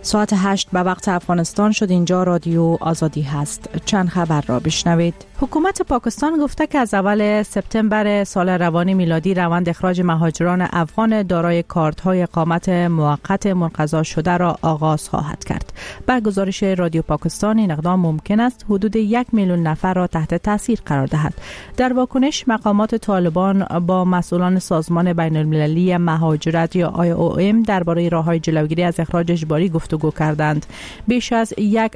ساعت 8 به وقت افغانستان شد. اینجا رادیو آزادی هست. چند خبر را بشنوید. حکومت پاکستان گفته که از اول سپتامبر سال روان میلادی روند اخراج مهاجران افغان دارای کارت‌های اقامت موقت منقضا شده را آغاز خواهد کرد. با گزارش رادیو پاکستان این اقدام ممکن است حدود 1 میلیون نفر را تحت تاثیر قرار دهد. در واکنش مقامات طالبان با مسئولان سازمان بین‌المللی مهاجرت یا IOM درباره راه‌های جلوگیری از اخراج اجباری گفتگو کردند. بیش از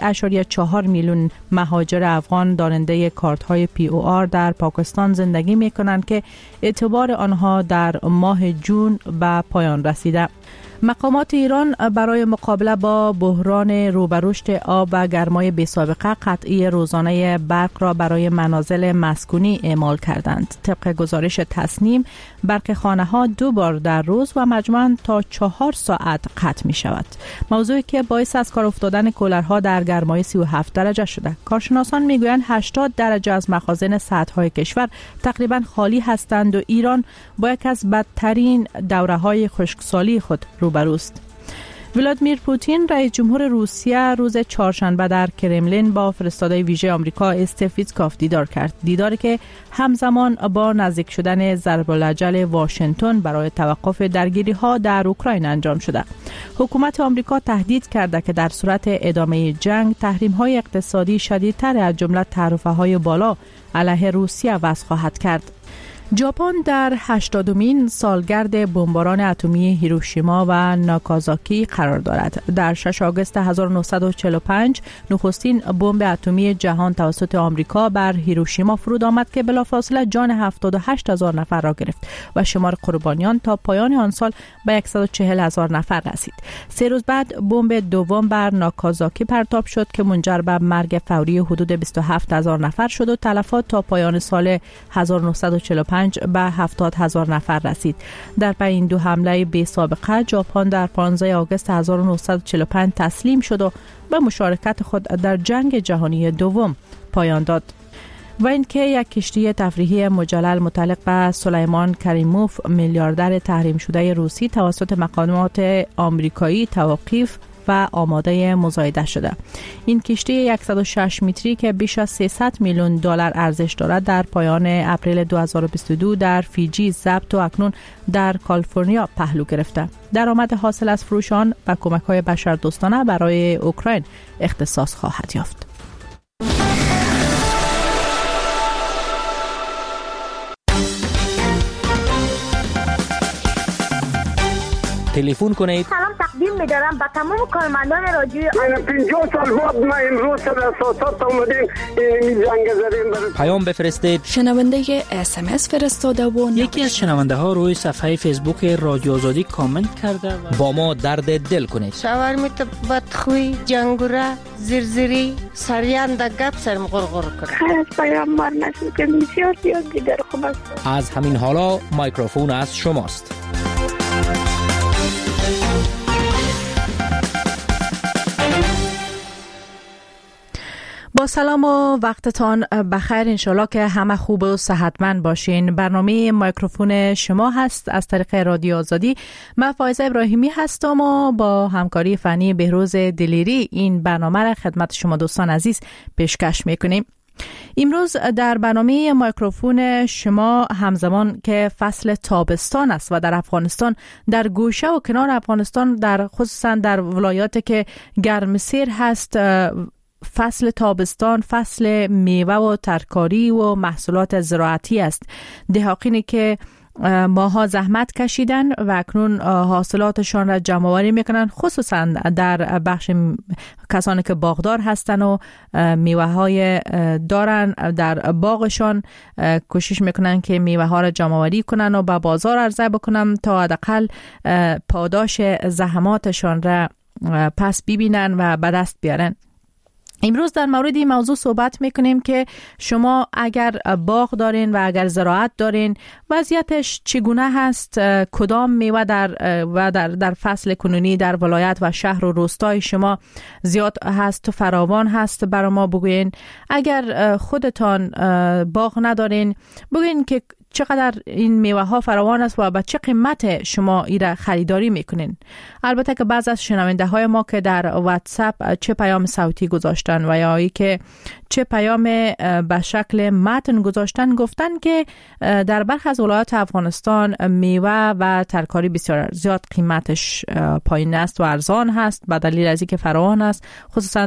1.4 میلیون مهاجر افغان دارنده کارت‌های POR در پاکستان زندگی می‌کنند که اعتبار آنها در ماه جون به پایان رسیده. مقامات ایران برای مقابله با بحران روبرشت آب و گرمای بی‌سابقه قطعی روزانه برق را برای منازل مسکونی اعمال کردند. طبق گزارش تصنیم برق خانه‌ها 2 بار در روز و مجموعاً تا 4 ساعت قطع می شود. موضوعی که باعث از کار افتادن کولرها در گرمای 37 درجه شده. کارشناسان میگویند 80 درجه از مخازن سطح‌های کشور تقریباً خالی هستند و ایران با یک از بدترین دوره‌های خشکسالی خود روبروست. ولادیمیر پوتین رئیس جمهور روسیه روز چهارشنبه در کرملین با فرستاده ویژه آمریکا استیو ویتکاف دیدار کرد. دیداری که همزمان با نزدیک شدن ضرب الاجل واشنگتن برای توقف درگیری‌ها در اوکراین انجام شده. حکومت آمریکا تهدید کرده که در صورت ادامه جنگ تحریم‌های اقتصادی شدیدتر از جمله تعرفه‌های بالا علیه روسیه وضع خواهد کرد. ژاپن در 80مین سالگرد بمباران اتمی هیروشیما و ناکازاکی قرار دارد. در 6 آگوست 1945 نخستین بمب اتمی جهان توسط آمریکا بر هیروشیما فرود آمد که بلافاصله جان 78,000 نفر را گرفت و شمار قربانیان تا پایان آن سال به 140,000 نفر رسید. 3 روز بعد بمب دوم بر ناکازاکی پرتاب شد که منجر به مرگ فوری حدود 27,000 نفر شد و تلفات تا پایان سال 1945 به 70,000 نفر رسید. در پی این 2 حمله بی سابقه ژاپن در 15 آگوست 1945 تسلیم شد و به مشارکت خود در جنگ جهانی دوم پایان داد. و اینکه یک کشتی تفریحی مجلل متعلق به سلیمان کریموف میلیاردر تحریم شده روسی توسط مقامات آمریکایی توقیف و آماده مزایده شده. این کشتی 106 متری که بیش از 300 میلیون دلار ارزش دارد در پایان اپریل 2022 در فیجی ضبط و اکنون در کالیفرنیا پهلو گرفته. درآمد حاصل از فروش آن به کمک‌های بشردوستانه برای اوکراین اختصاص خواهد یافت. تلفن کنید. سلام تقدیم می‌دارم به تمام کارمندان رادیو. من 50 سال بعد ما امروز سر اساسات اومدیم این زنگ زدیم. پیام بفرستید. شنونده SMS فرستاده و یکی از شنونده ها روی صفحه فیسبوک رادیو آزادی کامنت کرده و با ما درد دل کنید. شاورمیت بدخوی جنگوره زرزری سریان در گپ سرم غرغر کنه. خیلی پیامبر نشد که بسیار زیاد دیگر خوب است. از همین حالا میکروفون از شماست. با سلام و وقتتان بخیر. انشالله که همه خوب و صحتمند باشین. برنامه میکروفون شما هست از طریق رادیو آزادی. من فائزه ابراهیمی هستم و با همکاری فنی بهروز دلیری این برنامه را خدمت شما دوستان عزیز پیشکش میکنیم. امروز در برنامه میکروفون شما همزمان که فصل تابستان است و در افغانستان در گوشه و کنار افغانستان در خصوصا در ولایاتی که گرمسیر هست فصل تابستان فصل میوه و ترکاری و محصولات زراعتی است. دهقانی که ماها زحمت کشیدن و اکنون حاصلاتشان را جمع آوری میکنن، خصوصا در بخش کسانی که باغدار هستن و میوه های دارن در باغشان کوشش میکنن که میوه ها را جمع آوری کنن و به بازار عرضه بکنن تا حداقل پاداش زحماتشان را پس ببینن و به دست بیارن. امروز در مورد این موضوع صحبت میکنیم که شما اگر باغ دارین و اگر زراعت دارین وضعیتش چگونه هست، کدام میوه در فصل کنونی در ولایت و شهر و روستای شما زیاد هست و فراوان هست برای ما بگوین. اگر خودتان باغ ندارین بگوین که چقدر این میوه ها فراوان است و به چه قیمت شما ایره خریداری میکنین؟ البته که بعض از شنونده های ما که در واتساپ چه پیام صوتی گذاشتن و یا ای که چه پیام به شکل متن گذاشتن، گفتن که در برخی از ولایات افغانستان میوه و ترکاری بسیار زیاد قیمتش پایین است و ارزان هست به دلیل از اینکه فراوان است، خصوصا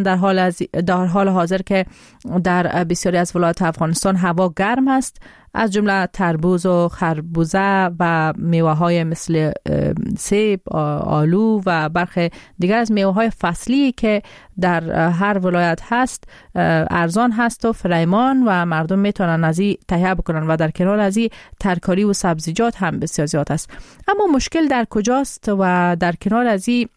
در حال حاضر که در بسیاری از ولایات افغانستان هوا گرم است، از جمله تربوز و خربوزه و میوه های مثل سیب، آلو و برخی دیگر از میوه های فصلی که در هر ولایت هست ارزان هست و فریمان و مردم میتونن از این تهیه بکنن و در کنار از این ترکاری و سبزیجات هم بسیار زیاد است. اما مشکل در کجاست؟ و در کنار از این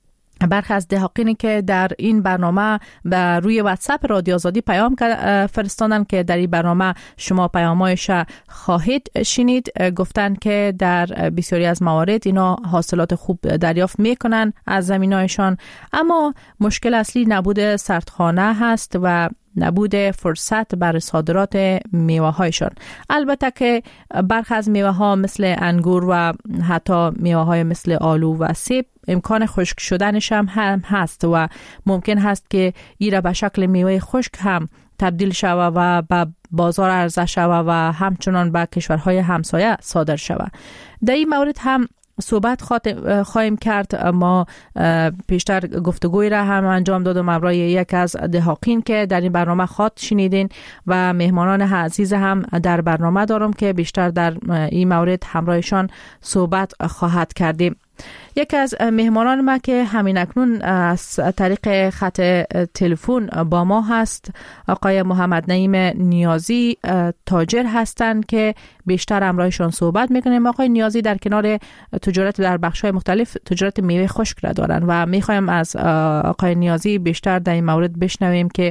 برخی از دهقانی که در این برنامه به روی واتساپ رادیو آزادی پیام فرستادن که در این برنامه شما پیامایش خواهید شنید، گفتن که در بسیاری از موارد اینا حاصلات خوب دریافت میکنن از زمینایشان، اما مشکل اصلی نبود سردخانه هست و نبود فرصت برای صادرات میوه هایشان. البته که برخی از میوه ها مثل انگور و حتی میوه های مثل آلو و سیب امکان خشک شدنش هم هست و ممکن هست که ایره به شکل میوه خشک هم تبدیل شود و به بازار عرضه شود و همچنان به کشورهای همسایه صادر شود. در این مورد هم صحبت خواهیم کرد. ما پیشتر گفتگوی را هم انجام دادم برای یک از دهقین که در این برنامه خواهد شنیدین و مهمانان عزیز هم در برنامه دارم که بیشتر در این مورد همراهشان صحبت خواهد کردیم. یک از مهمانان ما که همین اکنون از طریق خط تلفن با ما هست آقای محمد نعیم نیازی، تاجر هستند که بیشتر همراهشان صحبت میکنیم. آقای نیازی در کنار تجارت در بخش‌های مختلف تجارت میوه خشک را دارند و میخوایم از آقای نیازی بیشتر در این مورد بشنویم که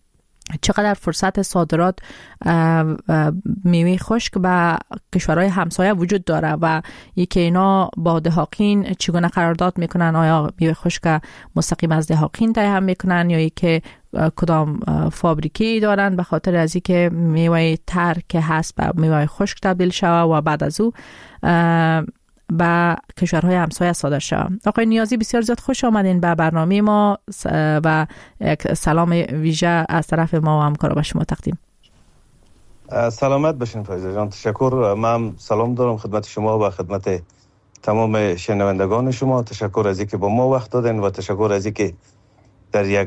چقدر فرصت صادرات میوه خشک به کشورهای همسایه وجود داره و یکی اینا با دهقین چگونه قرارداد میکنن، آیا میوه خشک مستقیم از دهقین تهیه میکنن یا که کدام فابریکی دارن به خاطر از اینکه میوه تر که هست به میوه خشک تبدیل شود و بعد از او به کشورهای همسایه صادر شود. آقای نیازی بسیار زیاد خوش آمدین به برنامه ما و یک سلام ویژه از طرف ما و همکارا به شما تقدیم. سلامت باشین فایزه جان، تشکر. من سلام دارم خدمت شما و خدمت تمام شنوندگان شما. تشکر از اینکه با ما وقت دادن و تشکر از اینکه در یک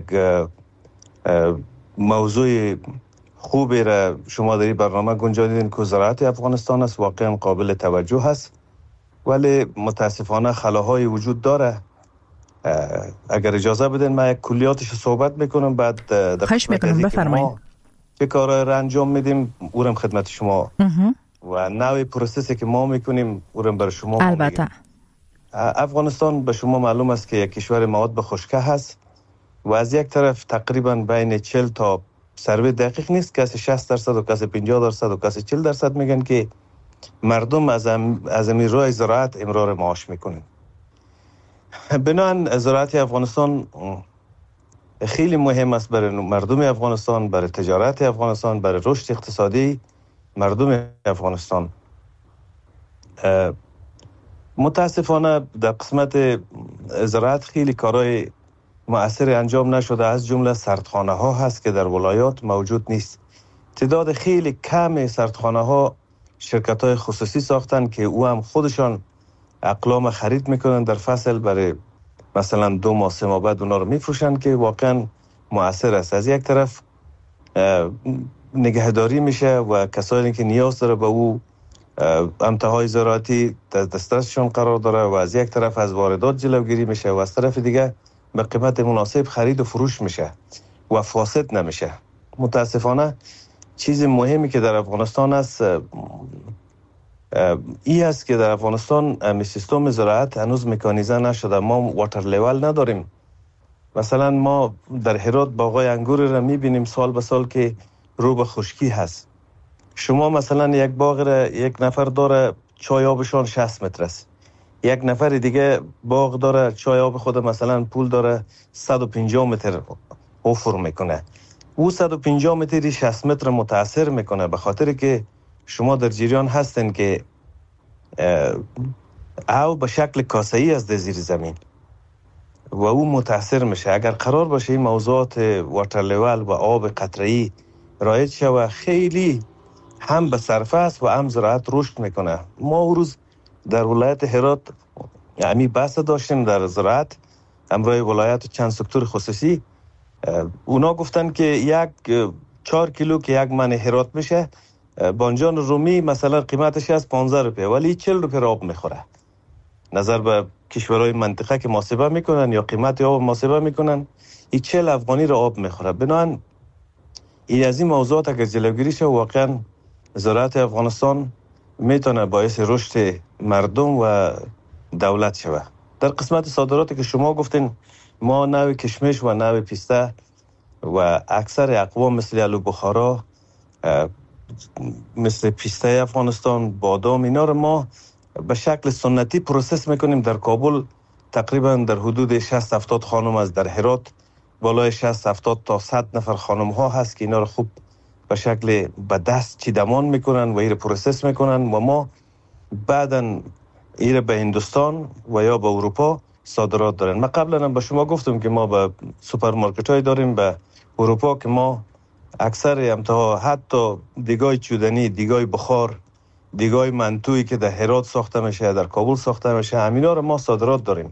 موضوع خوبی را شما در این برنامه گنجانیدین که زراعت افغانستان است. واقعا قابل توجه هست ولی متاسفانه خلاهای وجود داره. اگر اجازه بدین من یک کلیاتش صحبت میکنم، بعد خواهش میکنم بفرمایید. چه کارا را انجام میدیم اورم خدمت شما و نوع پروسسی که ما میکنیم اورم برای شما. البته افغانستان به شما معلوم است که یک کشور مواد به خشکه هست و از یک طرف تقریبا بین 40 تا سروی دقیق نیست، کسی 60% و کسی 50% و کسی 40% میگن که مردم از امیر روی زراعت امرار معاش میکنن. بنابراین زراعت افغانستان خیلی مهم است برای مردم افغانستان، برای تجارت افغانستان، برای رشد اقتصادی مردم افغانستان. متاسفانه در قسمت زراعت خیلی کارهای مؤثر انجام نشده، از جمله سردخانه ها هست که در ولایات موجود نیست. تعداد خیلی کم سردخانه ها شرکت های خصوصی ساختن که او هم خودشان اقلام خرید میکنن در فصل، برای مثلا 2 ماه 3 ماه بعد اونا رو میفروشن که واقعا مؤثر است. از یک طرف نگهداری میشه و کسانی که نیاز داره به او امتهای زراعتی دسترسشون قرار داره و از یک طرف از واردات جلوگیری میشه و از طرف دیگه به قیمت مناسب خرید و فروش میشه و فاسد نمیشه. متاسفانه چیز مهمی که در افغانستان است ای است که در افغانستان سیستم زراعت هنوز مکانیزه نشده. ما واتر لیول نداریم. مثلا ما در هرات باغای انگور را میبینیم سال به سال که رو به خشکی هست. شما مثلا یک باغ را یک نفر داره چای آبشان 60 متر است، یک نفر دیگه باغ داره چای آب خود مثلا پول داره 150 متر حفر میکنه. او 150 متری 60 متر متاثر میکنه به خاطر که شما در جریان هستین که او به شکل کاسه‌ای از زیر زمین و او متاثر میشه. اگر قرار باشه این موضوعات واتر لیول و آب قطره‌ای رایج شود، خیلی هم به صرفه است و هم زراعت رشد میکنه. ما اون روز در ولایت هرات یعنی بحث داشتیم در زراعت همراه ولایت چند سکتور خصوصی. اونا گفتن که 4 کیلو که 1 من هرات میشه، بانجان رومی مثلا قیمتش از 15 روپیه ولی 40 روپیه آب میخوره. نظر به کشورهای منطقه که محاسبه میکنن یا قیمت آب محاسبه میکنن، این 40 افغانی را آب میخوره. بنابراین این از این موضوعات اگر جلوگیری شه، واقعا زراعت افغانستان میتونه باعث رشد مردم و دولت شود. در قسمت صادراتی که شما گفتین، ما نوع کشمش و نوع پیسته و اکثر اقوام مثل آلو بخارا، مثل پیسته افغانستان، بادام، اینا رو ما به شکل سنتی پروسس میکنیم. در کابل تقریبا در حدود 60-70 خانم از در هرات بالای 60-70 تا 100 نفر خانم ها هست که اینا رو خوب به شکل به دست چیدمان میکنن و ایره پروسس میکنن و ما بعداً ایره به هندوستان و یا به اروپا صادرات دارن. من قبلا هم به شما گفتم که ما به سوپرمارکت های داریم به اروپا که ما اکثر امتها حتی دیگای چودنی، دیگای بخار، دیگای منتویی که در هرات ساخته میشه، در کابل ساخته میشه، همینا رو ما صادرات داریم.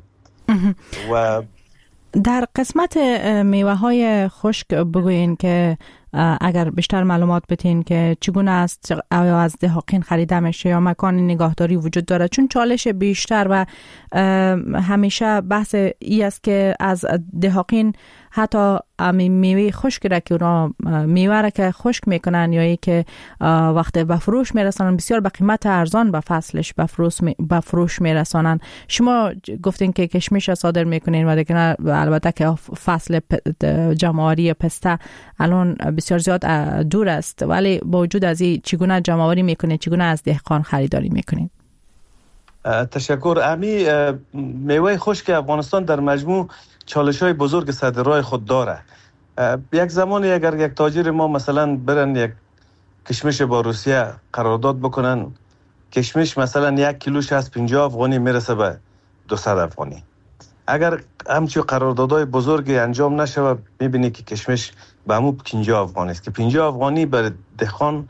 و در قسمت میوه های خشک بگوین که اگر بیشتر معلومات بتین که چگونه است، آیا از دهاقین خریده میشه یا مکان نگهداری وجود داره؟ چون چالش بیشتر و همیشه بحث ای است که از دهاقین حتی میوه خشک را که اونا میوه را که خشک میکنن یا ای که وقت به فروش میرسانن بسیار به قیمت ارزان به فصلش به فروش میرسانن. شما گفتین که کشمش را صادر میکنین و دیگه البته که فصل جمع‌آوری پسته الان بسیار زیاد دور است، ولی با وجود از این چگونه جمع‌آوری میکنین، چگونه از دهقان خریداری میکنین؟ تشکر. امی میوه خشک افغانستان در مجموع چالش‌های بزرگ سر راه خود داره. یک زمانی اگر یک تاجر ما مثلا برن یک کشمش با روسیه قرارداد بکنن، کشمش مثلا 1 کیلوش از 50 افغانی میرسه به 200 افغانی. اگر همچون قراردادهای بزرگی انجام نشه میبینی که کشمش به همون 50 افغانی است که 50 افغانی برای دهقان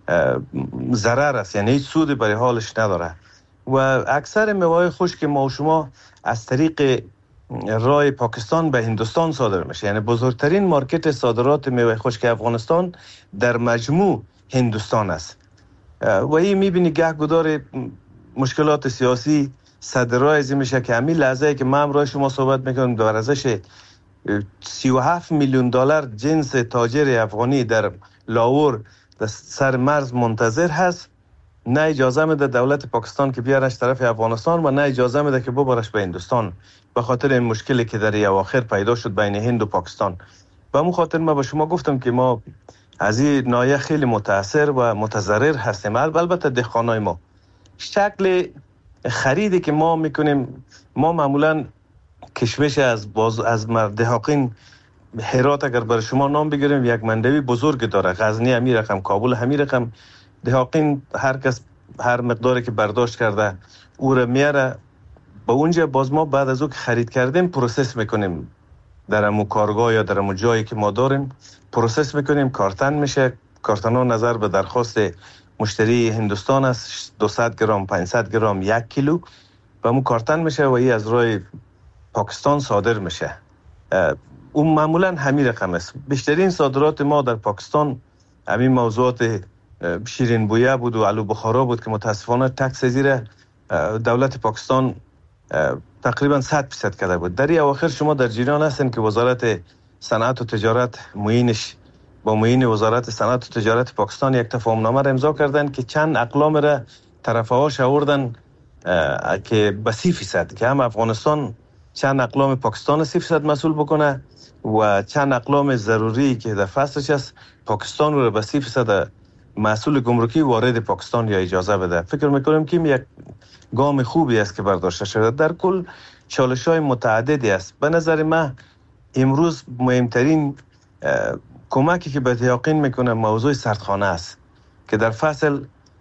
ضرر است، یعنی هیچ سودی برای حالش نداره. و اکثر میوه خشک ما و شما از طریق راه پاکستان به هندوستان صادر میشه، یعنی بزرگترین مارکت صادرات میوه خشک افغانستان در مجموع هندوستان است. و این میبینی گهگدار مشکلات سیاسی صدرای ازی میشه که همین لحظه که من امروز شما صحبت میکنم در ارزش 37 میلیون دلار جنس تاجر افغانی در لاهور در سر مرز منتظر هست، نه اجازه میده دولت پاکستان که بیارش طرف افغانستان و نه اجازه میده که ببرش به هندوستان، به خاطر این مشکلی که در اواخر پیدا شد بین هند و پاکستان. به همون خاطر من به شما گفتم که ما از این ناحیه خیلی متاثر و متضرر هستیم. البته دهقانای ما شکل خریدی که ما میکنیم، ما معمولا کشمش از دهاقین هرات اگر برای شما نام بگیریم یک مندوی بزرگ داره، غزنی همین رقم، کابل همین رقم. دهاقین هر کس هر مقداری که برداشت کرده او را میاره به اونجا، باز ما بعد از او که خرید کردیم پروسس میکنیم در امو کارگاه یا در امو جایی که ما داریم، پروسس میکنیم، کارتن میشه. کارتن ها نظر به درخواست مشتری هندوستان است، 200 گرم، 500 گرم، 1 کیلو و امو کارتن میشه و این از راه پاکستان صادر میشه. اون معمولا همین رقم است. بیشترین صادرات ما در پاکستان همین موضوعات شیرین بویه بود و آلو بخارا بود که متاسفانه تکس زیر دولت پاکستان تقریبا 100% کرده بود. در این اواخر شما در جریان هستین که وزارت صنعت و تجارت معینش با معین وزارت صنعت و تجارت پاکستان یک تفاهمنامه را امضا کردن که چند اقلام را طرفهاش آوردن که به 30% که هم افغانستان چند اقلام پاکستان 30% مسئول بکنه و چند اقلام ضروری که در فصلش است پاکستان رو به 30% مسئول گمرکی وارد پاکستان یا اجازه بده. فکر میکنم که یک گام خوبی است که برداشته شده. در کل چالش‌های متعددی است. به نظر من امروز مهمترین کمکی که به دهاقین میکنه موضوع سردخانه است که در فصل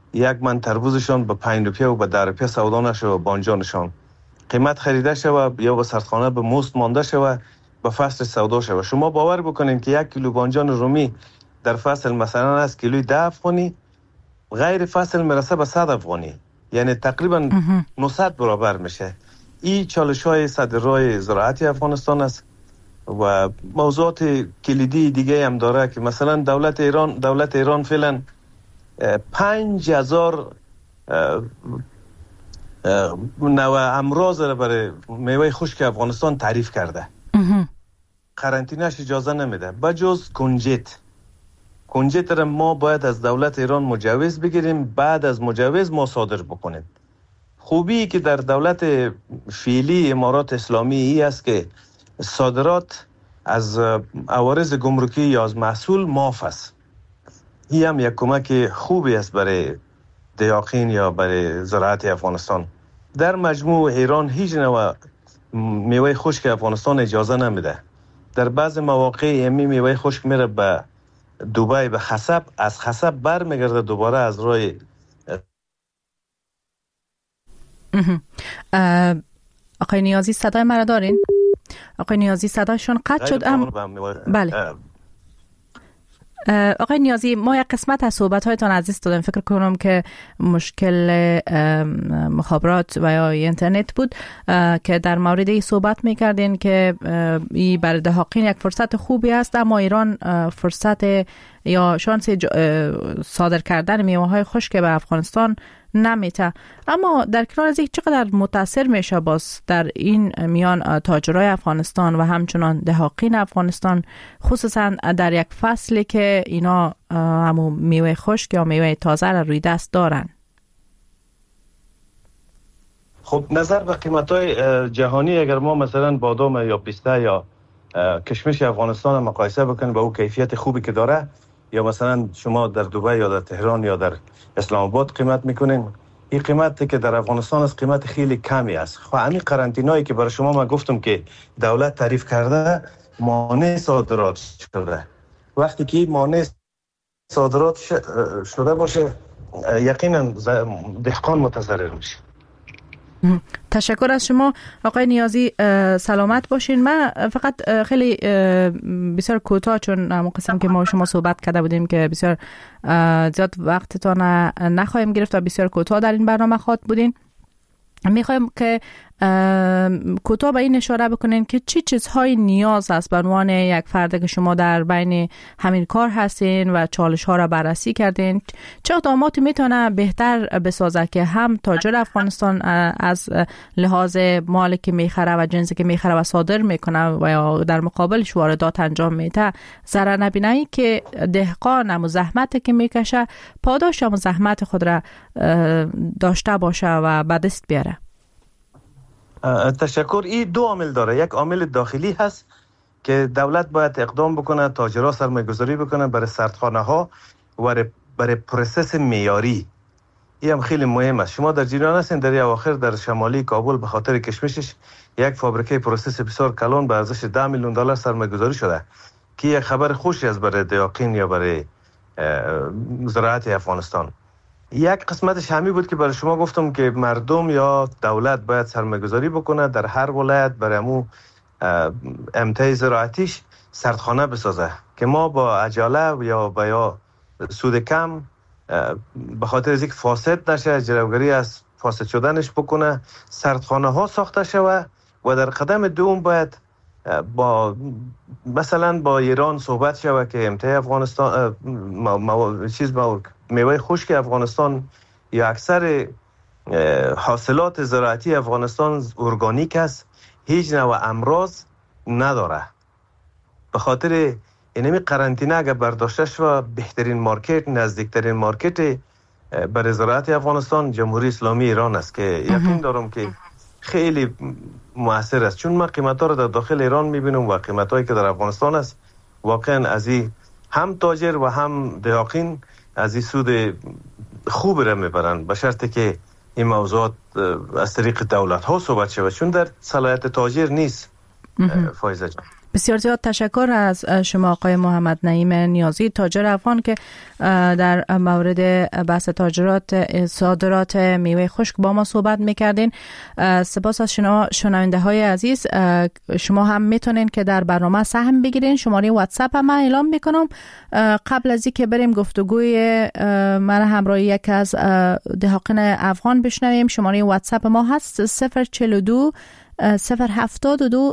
یک من تربوزشان به 5 روپیه و به 10 روپیه سودا نشه و بانجانشان قیمت خریده شوه یا به سردخانه به مست مانده شوه به فصل سودا شوه. شما باور بکنین که 1 کیلو بانجان رومی در فصل مثلا از کیلوی 10 افغانی، غیر فصل میرسه به 100 افغانی، یعنی تقریبا 900 برابر میشه. این چالش‌های صدرای زراعتی افغانستان است و موضوعات کلیدی دیگه هم داره که مثلا دولت ایران فعلا 5000 نوع امراض را برای میوه خشک افغانستان تعریف کرده. قرنطینه‌اش اجازه نمیده بجز کنجت را ما باید از دولت ایران مجوز بگیریم، بعد از مجوز ما صادر بکنیم. خوبی که در دولت فعلی امارات اسلامی ای است که صادرات از عوارض گمرکی یا از محصول معاف است. این هم یک کمک خوبی است برای دیاقین یا برای زراعت افغانستان. در مجموع ایران هیچ نوع میوه خشک افغانستان اجازه نمیده. در بعض مواقع امی میوه خشک میره به دبی به خصب، از خصب برمیگرده دوباره از راه. آقای نیازی صدای مرا دارین؟ آقای نیازی صدایشون قطع شد. بله. آقای نیازی، ما یک قسمت از صحبت‌هایتان از دست دادیم. فکر کنم که مشکل مخابرات و یا اینترنت بود که در مورد این صحبت می‌کردین که این برای دهقان یک فرصت خوبی است، اما ایران فرصت یا شانس صادر کردن میوه‌های خشک به افغانستان نمیته. اما در کنار از این چقدر متاثر میشه باز در این میان تاجرای افغانستان و همچنان دهقان افغانستان، خصوصا در یک فصلی که اینا همو میوه خشک یا میوه تازه را روی دست دارن؟ خب نظر به قیمت‌های جهانی اگر ما مثلا بادام یا پیسته یا کشمش افغانستان مقایسه بکنیم با او کیفیت خوبی که داره، یا مثلا شما در دبی یا در تهران یا در اسلام آباد قیمت میکنین، این قیمتی که در افغانستان است قیمت خیلی کمی است. خب همین قرنطینه‌ای که برای شما من گفتم که دولت تعریف کرده مانع صادرات شده، وقتی که مانع صادرات شده باشه یقینا دهقان متضرر میشه. تشکر از شما آقای نیازی، سلامت باشین. من فقط خیلی بسیار کوتاه، چون همون قسم که ما شما صحبت کرده بودیم که بسیار زیاد وقتتان نخواهیم گرفت و بسیار کوتاه در این برنامه خواهد بودین، میخوایم که کوتاه به این اشاره بکنین که چی چیزهای نیاز است به عنوان یک فرد که شما در بین همین کار هستین و چالش ها را بررسی کردین، چه اقداماتی میتونه بهتر بسازه که هم تاجر افغانستان از لحاظ مالی که میخره و جنسی که میخره و صادر میکنه و یا در مقابلش واردات انجام میده ضرر نبینه، که دهقان هم زحمت که میکشه پاداش هم زحمت خود را داشته باشه و به دست بیاره؟ تشکر. این دو عامل داره. یک عامل داخلی هست که دولت باید اقدام بکنه، تاجرها سرمایه‌گذاری بکنن برای سردخانه ها و برای پروسس معیاری. این هم خیلی مهم است. شما در جریان هستین در اواخر در شمالی کابل به خاطر کشمشش یک فابریکه پروسس بسیار کلان به ارزش $10 میلیون سرمایه‌گذاری شده که یک خبر خوشی است برای دهقان یا برای زراعت افغانستان. یک قسمتش همین بود که برای شما گفتم که مردم یا دولت باید سرمایه‌گذاری بکنه در هر ولایت برای امو امتیاز زراعتیش سردخانه بسازه که ما با عجله یا با سود کم به خاطر از اینکه فاسد نشه جلوگیری از فاسد شدنش بکنه، سردخانه ها ساخته شوه. و در قدم دوم باید مثلا با ایران صحبت شوه که امتیاز افغانستان میوه خشک افغانستان یا اکثر حاصلات زراعتی افغانستان ارگانیک است، هیچ نوع امراض نداره. به خاطر اینمی قرنطینه اگر برداشته شد بهترین مارکت، نزدیکترین مارکت برای زراعت افغانستان جمهوری اسلامی ایران است که یقین دارم که خیلی مؤثر است، چون من قیمت‌ها رو در داخل ایران می‌بینم و قیمت‌هایی که در افغانستان است واقعا از این هم تاجر و هم دهقان از این سود خوب را میبرن، به شرطی که این موضوعات از طریق دولت ها صحبت شود، چون در صلاحیت تاجر نیست. فایزه جان بسیار زیاد تشکر از شما آقای محمد نعیم نیازی، تاجر افغان، که در مورد بحث صادرات میوه خشک با ما صحبت میکردین. سپاس از شنونده های عزیز. شما هم میتونین که در برنامه سهم بگیرین. شماره واتساپ هم اعلام میکنم. قبل از اینکه بریم گفتگوی من همراه یک از دهقان افغان بشنویم، شماره واتساپ ما هست 042 072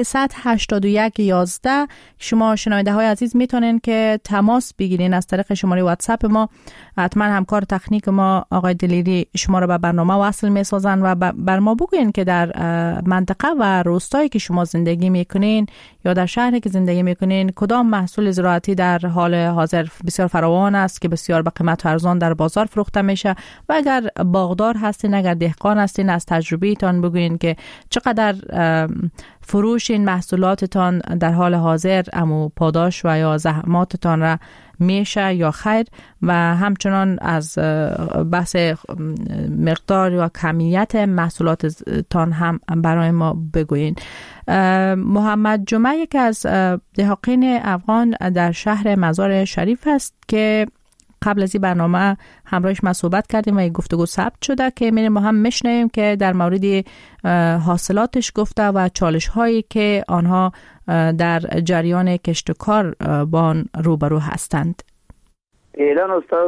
381 11. شما شنونده های عزیز میتونین که تماس بگیرین از طریق شماره واتساپ ما. حتما همکار تکنیک ما آقای دلیری شما رو به برنامه وصل میسازن و بر ما بگوین که در منطقه و روستایی که شما زندگی میکنین یا در شهری که زندگی میکنین کدام محصول زراعتی در حال حاضر بسیار فراوان است که بسیار به قیمت ارزان در بازار فروخته میشه، و اگر باغدار هستین، اگر دهقان هستین، از تجربه‌تان بگوین که چقدر فروش این محصولاتتان در حال حاضر امو پاداش و یا زحماتتان را میشه یا خیر، و همچنان از بحث مقدار یا کمیت محصولاتتان هم برای ما بگوین. محمد جمعه یک از دهقان افغان در شهر مزار شریف است که قبل از این برنامه همراهش ما صحبت کردیم و یک گفتگو ثبت شده که میریم ما هم میشنویم که در مورد حاصلاتش گفته و چالش هایی که آنها در جریان کشت و کار با آن روبرو هستند. پیلان استاد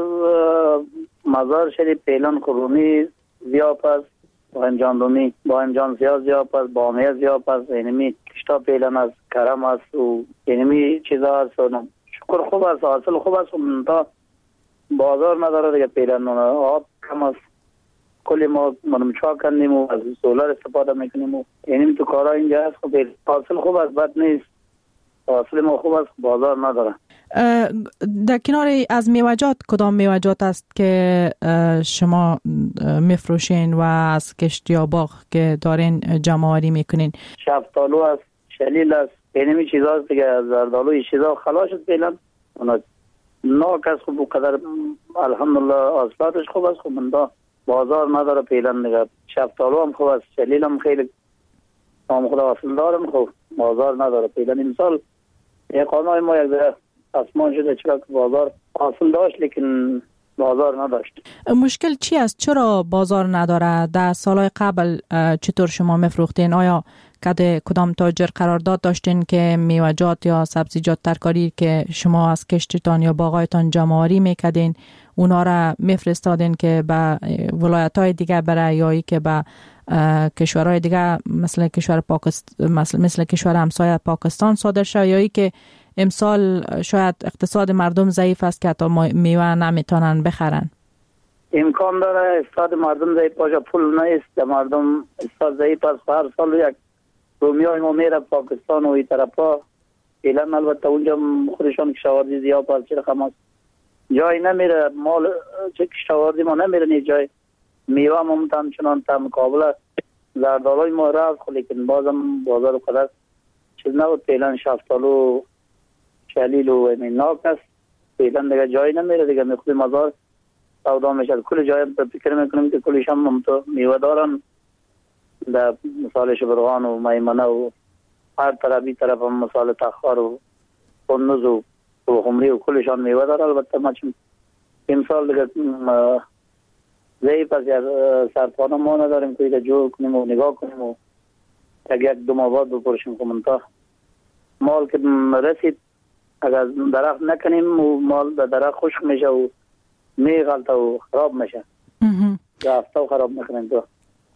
مزار شریف پیلان قرومی زیاب است، با امجان دومی با امجان زیاد زیاب است، با امیه زیاب است، اینمی کشتا پیلان است، کرم است و اینمی چیزا است. شکر خوب است، حاصل خوب است، تا بازار نداره دیگه. پیلان آب کم است، کلی ما منمچا کنیم و از سولار استفاده میکنیم و اینمی تو کارا اینجا هست. خب حاصل خوب است، بد نیست، حاصل ما خوب است، بازار نداره. در کنار از میوجات کدام میوجات است که شما میفروشین و از کشت یا باغ که دارین جمع آوری میکنین؟ شفتالو است، شلیل است، اینمی چیزا است دیگه. زردالو چیزا خلاص شد پیلان. اونا ناک است، خوب قدر الحمدلله حاصلاتش خوب است. خب من دا بازار نداره پیلان دیگه. شفتالو هم خوب است، شلیل هم خیلی نام خدا حاصل دارم، خب بازار نداره پیلان. امسال یک قانون ما یک آسمان شده چرا که بازار حاصل داشت لیکن بازار نداشت. مشکل چی است؟ چرا بازار نداره؟ در سالهای قبل چطور شما میفروختین؟ آیا کدام تاجر قرارداد داشتین که میوجات یا سبزیجات ترکاری که شما از کشتتان یا باغایتان جمع‌آوری میکردین اونا را میفرستادین که به ولایت‌های دیگه برای یا که به کشورهای دیگه مثل کشور مثل کشور همسایه پاکستان صادر شد، یا ای که امسال شاید اقتصاد مردم ضعیف است که حتی میوه نمیتونن بخرن؟ امکان داره اقتصاد مردم ضعیف باشه، پول نیست، مردم اقتصاد ضعیف است. هر سال یک رومیای ما میره پاکستان و این طرفا. فعلا البته اونجا خودشان کشاورزی زیاد است، چه رقم است جای نمیره، مال چه کشاورزی ما نمیره نه جای. میوه هم همچنان تا مقابل زردالوی ما رفت، لیکن بازم بازار قدر چیز نبود. فعلا شفتالو شلیل و ناک است، فعلا دیگه جای نمیره دیگه. میخواد مزار سودا میشه، کل جای فکر میکنیم که کلش هم تو میوه دارن، در مثال شبرغان و میمنه و هر طرف هم مثال تخار و قندوز و خمری و کلشان میوه داره. البته ما چون امسال دیگه ضعیف است، سرپانه ما نداریم که دیگه جور کنیم و نگاه کنیم و یک دو ماه بعد بپرشیم. کمنتا مال که رسید اگر درخت نکنیم و مال درخت خشک میشه و میغلطه و خراب میشه، رفته و خراب میکنیم. تو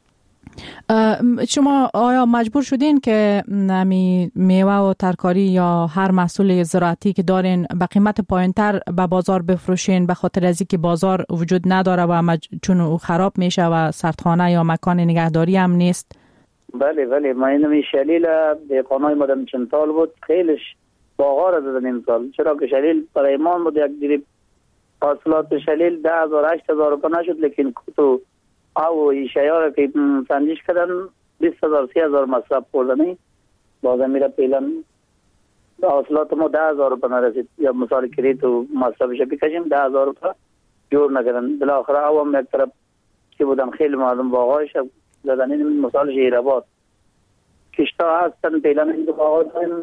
شما آیا مجبور شدین که میوه و ترکاری یا هر محصول زراعتی که دارین به قیمت پایینتر به بازار بفروشین به خاطر از اینکه بازار وجود نداره و چون او خراب میشه و سردخانه یا مکان نگهداری هم نیست؟ بله ما اینمی شلیل دیقانای مدام چندتال بود، خیلیش باغا را زدن امسال، چرا که شلیل برای ایمان بود. یک دیری حاصلات شلیل 10,000 8,000 نشد، لیکن تو او شیاره که سنجش کردن 20,000 30,000 مصرف کردن. بازم میره پیلن حاصلات ما 10,000 نرسید، یا مثال کریت و مصرفش بکشیم 10,000 جور نکردن. بالاخره او هم یک طرف که بودن خیلی مردم باغاش زدن. این مثال شیراباد کشتا هستن پیلن این دو باغا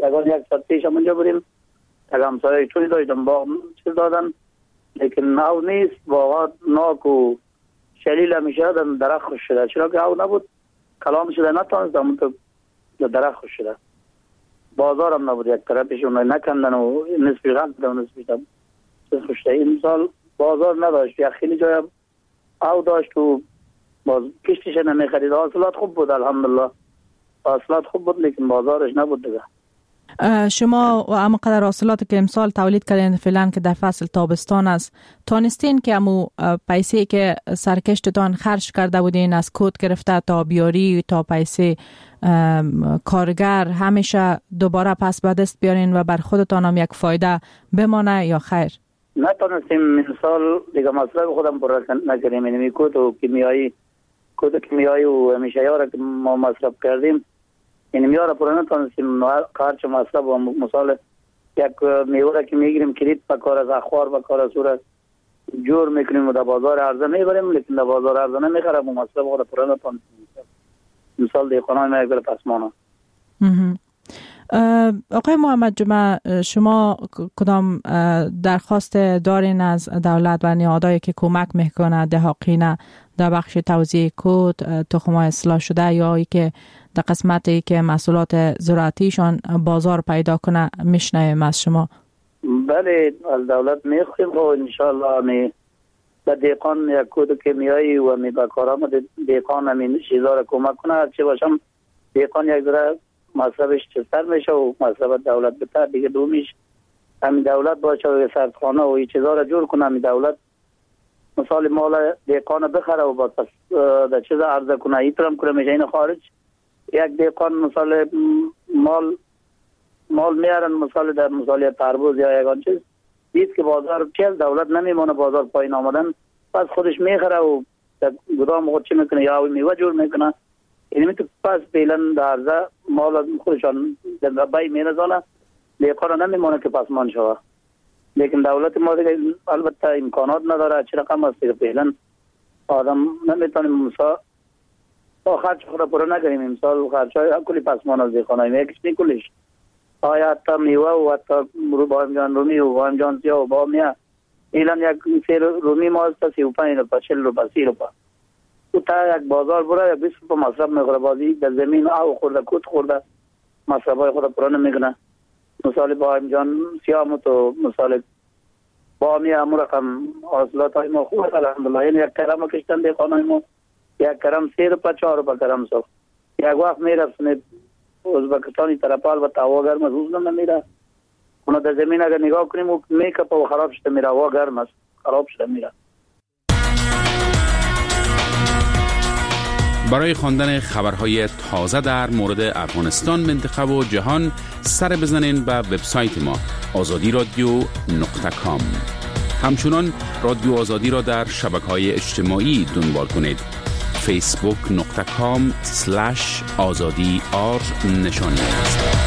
یک ساعت پیش اونجا بریم یک همسایه چونی داشتم باغ چیز دادن، لیکن ناو نیست، واقعا ناک و شلیل همیشه درخت خوش شده، چرا که او نبود کلام شده نتانستم تو درخت خوش شده. بازار هم نبود، یک طرفش اون نکندن و نصفی غلط و نصفی دم خوش شده. این سال بازار نداشت، یک خیلی جای او داشت و باز کشتش نمیخرید. حاصلات خوب بود الحمدلله، حاصلات خوب بود لیکن بازارش نبود دیگه. شما و اما قدر حاصلاتی که امسال تولید کردین فعلا که در فصل تابستان است، تانستین که امو پیسه که سرکشتتان خرج کرده بودین از کود گرفته تا بیاری تا پیسه کارگر همیشه دوباره پس به دست بیارین و بر خودتان هم یک فایده بمانه یا خیر؟ نتونستیم این سال دیگه مصرف خودم پر نکردیم. یعنی کود و کیمیایی و همیشه یاره که ما مصرف کردیم یعنی میاره پر نتونستیم خرچ مصرف و مثال یک میوه که میگیریم کلیت بکار از اخوار بکار از صورت جور میکنیم و در بازار عرضه میبریم، لیکن در بازار عرضه نمیخرم و مصرف خود پر نتونستیم. مثال دیخانه ما یک بر پسمانه. آقای محمد جمعه، شما کدام درخواست دارین از دولت و نهادهایی که کمک میکنه دهقینه در بخش توزیع کود تخم‌های اصلاح شده یا ای که در قسمتی که محصولات زراعتیشان بازار پیدا کنه میشنویم از شما؟ بله از دولت میخوایم و انشاءالله می به دهقان یک کود کیمیایی و می به کارآمد دهقان همین چیزا را کمک کنه. هرچی باشم دهقان یک ذره مصرفش چستر میشه و مصرف دولت بهتر دیگه دومیش همین دولت باشه و سردخانه و این چیزا را جور کنه. همین دولت مثال مال دهقان بخره و با در چیز عرضه کنه ایترم کنه میشه. این خارج یک دهقان مثال مال میارن مثال در مثال تربوز یا یکان چیز دید که بازار چل دولت نمیمونه بازار پایین آمدن پس خودش میخره و در گدام خود چی میکنه یا میوه جور میکنه. یعنی تو پس بیلن در عرضه مال خودشان در بای میرزانه دهقان نمیمونه که پس مان شوه. لیکن دولت ما دیگه البته امکانات نداره چه رقم است که فعلا آدم نمیتونیم مثلا با خرج خود پورا نکنیم. امسال خرچای کلی پسمان از دهقانای میکش نیکلیش آیا حتی میوه و حتی باهم رومی و باهم جان سیاه و باهمیا ایلان یک سیر رومی ما است 35 روپا 40 روپا 30 روپا تو تا یک بازار برای 20 روپا مصرف میخوره بازی در زمین آو خورده کود خورده مصرف های خود پورا نمیکنه. مثال باهم جان سیاه مو تو مثال باهمیا همون رقم حاصلات های ما خوبه الحمدلله. یعنی یک کرم کشتن دهقانای ما یک کرم 3 روپا 4 روپا کرم سو یک وقت میرفت ازبکستانی طرف البته هوا گرم است روز نمیره اونا در زمین اگر نگاه کنیم و میکپ و خراب شده میره هوا گرم است خراب شده میره. برای خواندن خبرهای تازه در مورد افغانستان، منطقه و جهان سر بزنین به وبسایت ما azadiradio.com. همچنان رادیو آزادی را در شبکه‌های اجتماعی دنبال کنید. facebook.com/azadi نشانی است.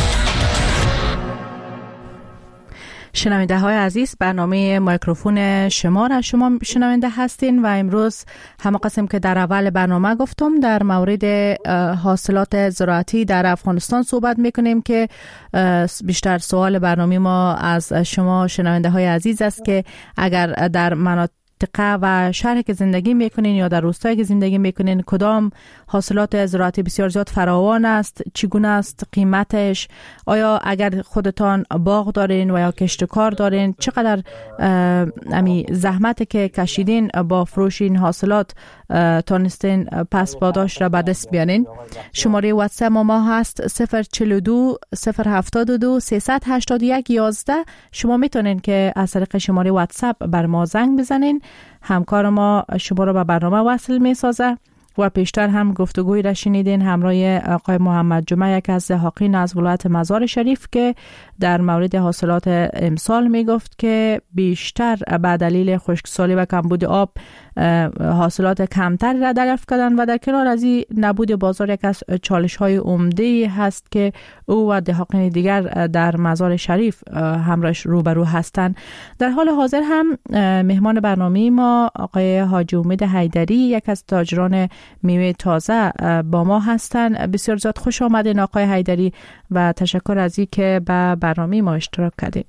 شنونده های عزیز، برنامه میکروفون شما را شما شنونده هستین و امروز همه قسم که در اول برنامه گفتم در مورد حاصلات زراعتی در افغانستان صحبت میکنیم که بیشتر سوال برنامه ما از شما شنونده های عزیز است که اگر در مناطق و شهری که زندگی میکنین یا در روستایی که زندگی میکنین کدام حاصلات زراعتی بسیار زیاد فراوان است، چگونه است قیمتش، آیا اگر خودتان باغ دارین و یا کشتکار دارین چقدر زحمت که کشیدین با فروش این حاصلات تانستین پس پاداش را به دست بیارین. شماره واتساپ ما هست 042 072 381 11. شما میتونین که از طریق شماره واتساپ بر ما زنگ بزنین، همکار ما شما را به برنامه وصل می سازه. و پیشتر هم گفتگوی را شنیدین همراه آقای محمد جمعه، یک از دهقان از ولایت مزار شریف که در مورد حاصلات امسال می گفت که بیشتر به دلیل خشکسالی و کمبود آب حاصلات کمتر را دریافت کردند و در کنار از این نبود بازار یک از چالش های عمده هست که او و دهقان دیگر در مزار شریف همراهش روبرو هستند. در حال حاضر هم مهمان برنامه ما آقای حاجی امید حیدری، یک از تاجران میوه تازه با ما هستند. بسیار زیاد خوش آمدین آقای حیدری و تشکر از این که به برنامه ما اشتراک کردین.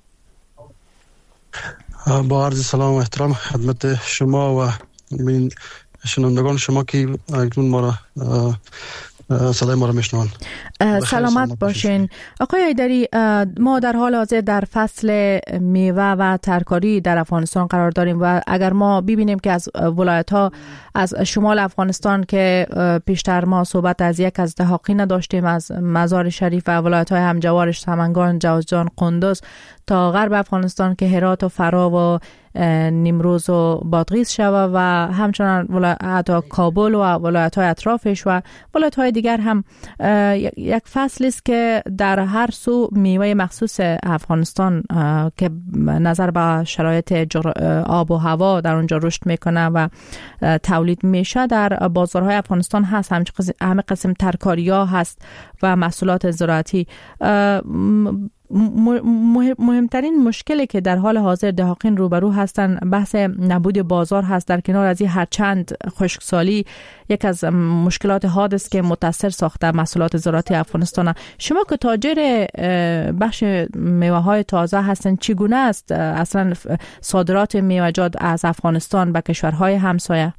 با عرض سلام و احترام خدمت شما و شنوندگان شما که اکنون ما را صدای ما را میشنوند. سلامت باشین آقای حیدری. ما در حال حاضر در فصل میوه و ترکاری در افغانستان قرار داریم و اگر ما ببینیم که از ولایت ها از شمال افغانستان که پیشتر ما صحبت از یک از دهاقین داشتیم، از مزار شریف و ولایت های همجوارش سمنگان، جوزجان، قندوز تا غرب افغانستان که هرات و فرا و نیمروز و بادغیس شود و همچنان ولایت کابل و ولایت های اطرافش و ولایت های دیگر هم یک فصل است که در هر سو میوه مخصوص افغانستان که نظر به شرایط آب و هوا در اونجا رشد میکنه و تولید میشه در بازارهای افغانستان هست. همه قسم ترکاری ها هست و محصولات زراعتی. مهمترین مشکلی که در حال حاضر دهاقین روبرو هستند بحث نبود بازار هست. در کنار از این هرچند خشکسالی یک از مشکلات حاد است که متاثر ساخته محصولات زراعتی افغانستان. شما که تاجر بخش میوه های تازه هستند، چگونه است اصلا صادرات میوه‌جات از افغانستان به کشورهای همسایه؟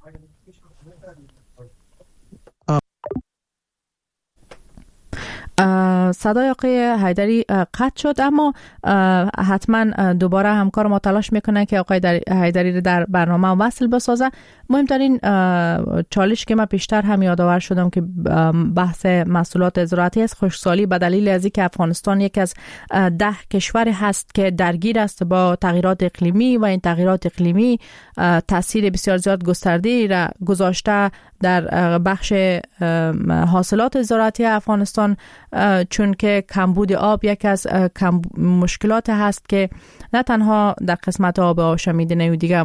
صدای آقای حیدری قطع شد، اما حتما دوباره همکار ما تلاش میکنه که آقای حیدری رو در برنامه وصل بسازه. مهمترین چالش که من پیشتر هم یادآور شدم که بحث محصولات زراعتی است. خشکسالی به دلیل از اینکه افغانستان یک از 10 کشور هست که درگیر است با تغییرات اقلیمی و این تغییرات اقلیمی تاثیر بسیار زیاد گسترده‌ای را گذاشته در بخش حاصلات زراعتی افغانستان، چون که کمبود آب یک از مشکلات هست که نه تنها در قسمت آب آشامیدنی و دیگه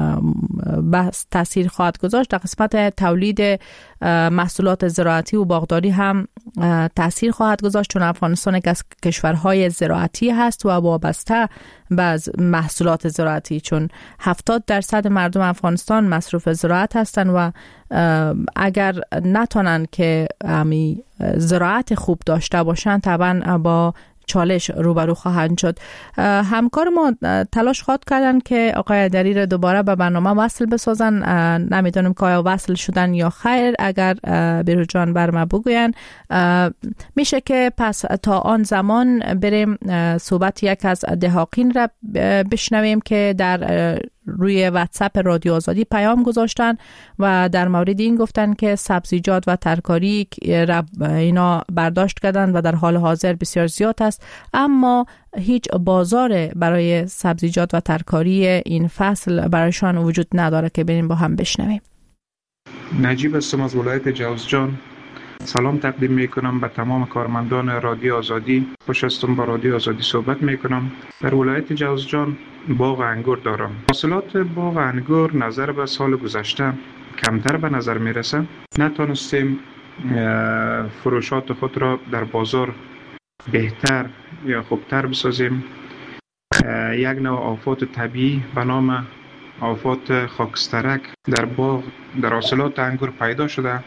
بحث تاثیر خواهد گذاشت، در قسمت تولید محصولات زراعتی و باغداری هم تاثیر خواهد گذاشت، چون افغانستان یک از کشورهای زراعتی هست و وابسته به محصولات زراعتی، چون 70% مردم افغانستان مصروف زراعت هستند و اگر نتونن که همی زراعت خوب داشته باشن طبعا با چالش روبرو خواهند شد. همکار ما تلاش خواهد کردن که آقای حیدری رو دوباره به برنامه وصل بسازن. نمیدونم که آیا وصل شدن یا خیر. اگر بیروجان بر ما بگوین میشه که پس تا آن زمان بریم صحبت یک از دهاقین را بشنویم که در روی واتساپ رادیو آزادی پیام گذاشتن و در مورد این گفتن که سبزیجات و ترکاری اینا برداشت کردن و در حال حاضر بسیار زیاد است، اما هیچ بازار برای سبزیجات و ترکاری این فصل برایشان وجود نداره. که بریم با هم بشنویم. نجیب هستم از ولایت جوزجان. سلام تقدیم میکنم به تمام کارمندان رادیو آزادی. خوش هستم با رادیو آزادی صحبت میکنم. در ولایت جوزجان باغ انگور دارم. حاصلات باغ انگور نظر به سال گذشته کمتر به نظر میرسه. نتونستیم فروشات خود را در بازار بهتر یا خوبتر بسازیم. یک نوع آفات طبیعی به نام آفات خاکسترک در باغ در حاصلات انگور پیدا شده.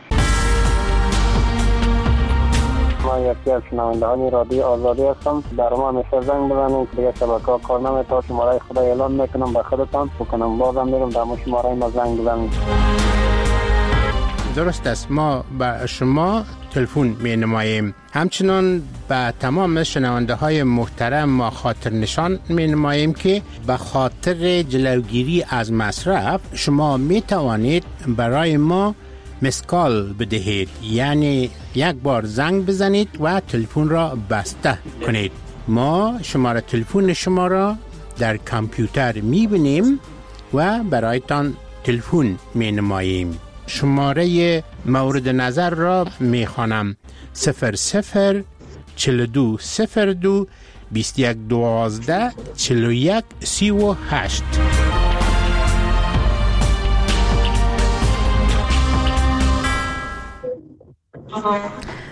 ما یکی از شنوندگان رادیو آزادی هستم. در ما همیشه زنگ بزنید. دیگه شبکه‌ها کار نمی‌کنه. شماره خدا اعلام میکنم به خودتان بکنم بازم میرم در شماره ما زنگ بزنید. درست است. ما به شما تلفن می‌نماییم. همچنان به تمام شنونده های محترم ما خاطر نشان می‌نماییم که به خاطر جلوگیری از مصرف شما می توانید برای ما مسکال بدهید، یعنی یک بار زنگ بزنید و تلفن را بسته کنید. ما شماره تلفن شما را در کامپیوتر می‌بینیم و برایتان تلفن می‌نماییم. شماره مورد نظر را می‌خوانم: 00 42 02 21 12 41 38.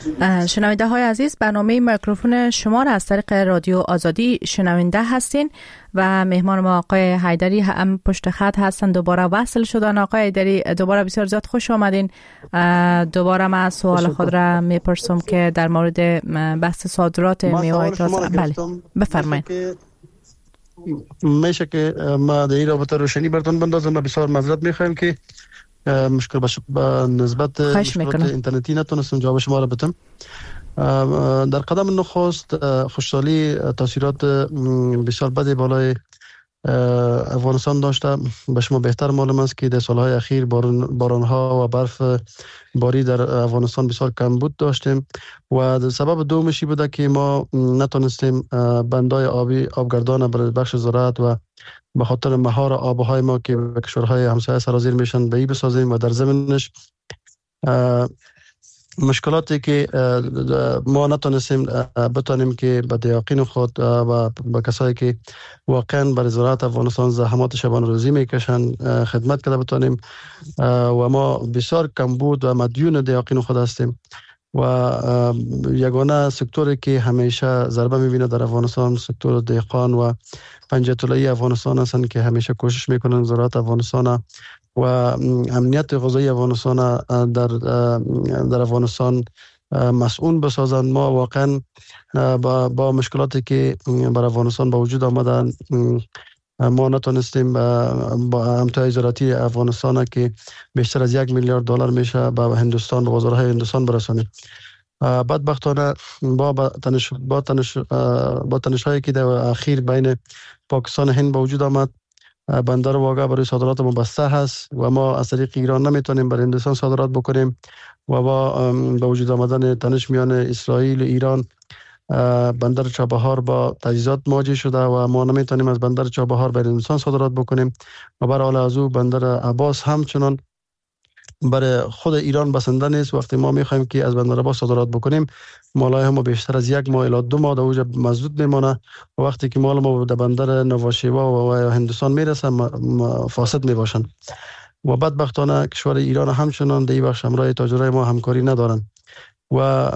شنونده های عزیز، برنامه میکروفون شما را از طریق رادیو آزادی شنونده هستین و مهمان ما آقای حیدری هم پشت خط هستن. دوباره وصل شدن. آقای حیدری دوباره بسیار زیاد خوش آمدین. دوباره من سوال خود را میپرسم که در مورد بحث صادرات میوه تازه. بله بفرمایید. میشه که ما در این رابطه روشنی براتون بندازم و بسیار معذرت میخوایم که مشکل به نسبت مشکلات اینترنتی نتونستم جواب شما را بدم. در قدم نخست خوشحالی تاثیرات بسیار بدی بالای افغانستان داشته. به شما بهتر معلوم است که در سالهای اخیر بارانها و برف باری در افغانستان بسیار کم بود داشتیم و سبب دومشی بوده که ما نتونستیم بندای آبگردان برای بخش زراعت و به خاطر مهار آبهای ما که به کشورهای همسایه سرازیر میشن به ای بسازیم و در زمینش مشکلاتی که ما نتونستیم بتانیم که به دیاقین خود و به کسایی که واقعا برای زراعت افغانستان زحمات شبانه روزی میکشن خدمت کرده بتانیم و ما بسیار کم بود و مدیون دیاقین خود هستیم و یگانه سکتوری که همیشه ضربه میبینه در افغانستان سکتور دهقان و پنجه طلایی افغانستان هستند که همیشه کوشش میکنن زراعت افغانستان و امنیت غذایی افغانستان در افغانستان مسئول بسازند. ما واقعا با مشکلاتی که بر افغانستان با وجود آمدن ما نتونستیم با امتیاز زراعتی افغانستان که بیشتر از $1 میلیارد میشه به هندوستان به بازارهای هندوستان برسانیم. بدبختانه با تنش‌هایی که در اخیر بین پاکستان و هند به وجود آمد بندر واقع برای صادرات ما بسته هست و ما از طریق ایران نمیتونیم برای هندوستان صادرات بکنیم و با وجود آمدن تنش میان اسرائیل و ایران بندر چابهار با تجهیزات مواجه شده و ما نمیتونیم از بندر چابهار برای هندوستان صادرات بکنیم و برای حال از او بندر عباس همچنان برای خود ایران بسنده نیست. وقتی ما میخوایم که از بندر عباس صادرات بکنیم مالای ما بیشتر از 1 ماه الی 2 ماه در اوج مزدود میمونه و وقتی که مال ما در بندر نواشیوا و هندوستان میرسه فاسد میباشن و بدبختانه کشور ایران همچنان در این بخش همراه تاجرای ما همکاری ندارن و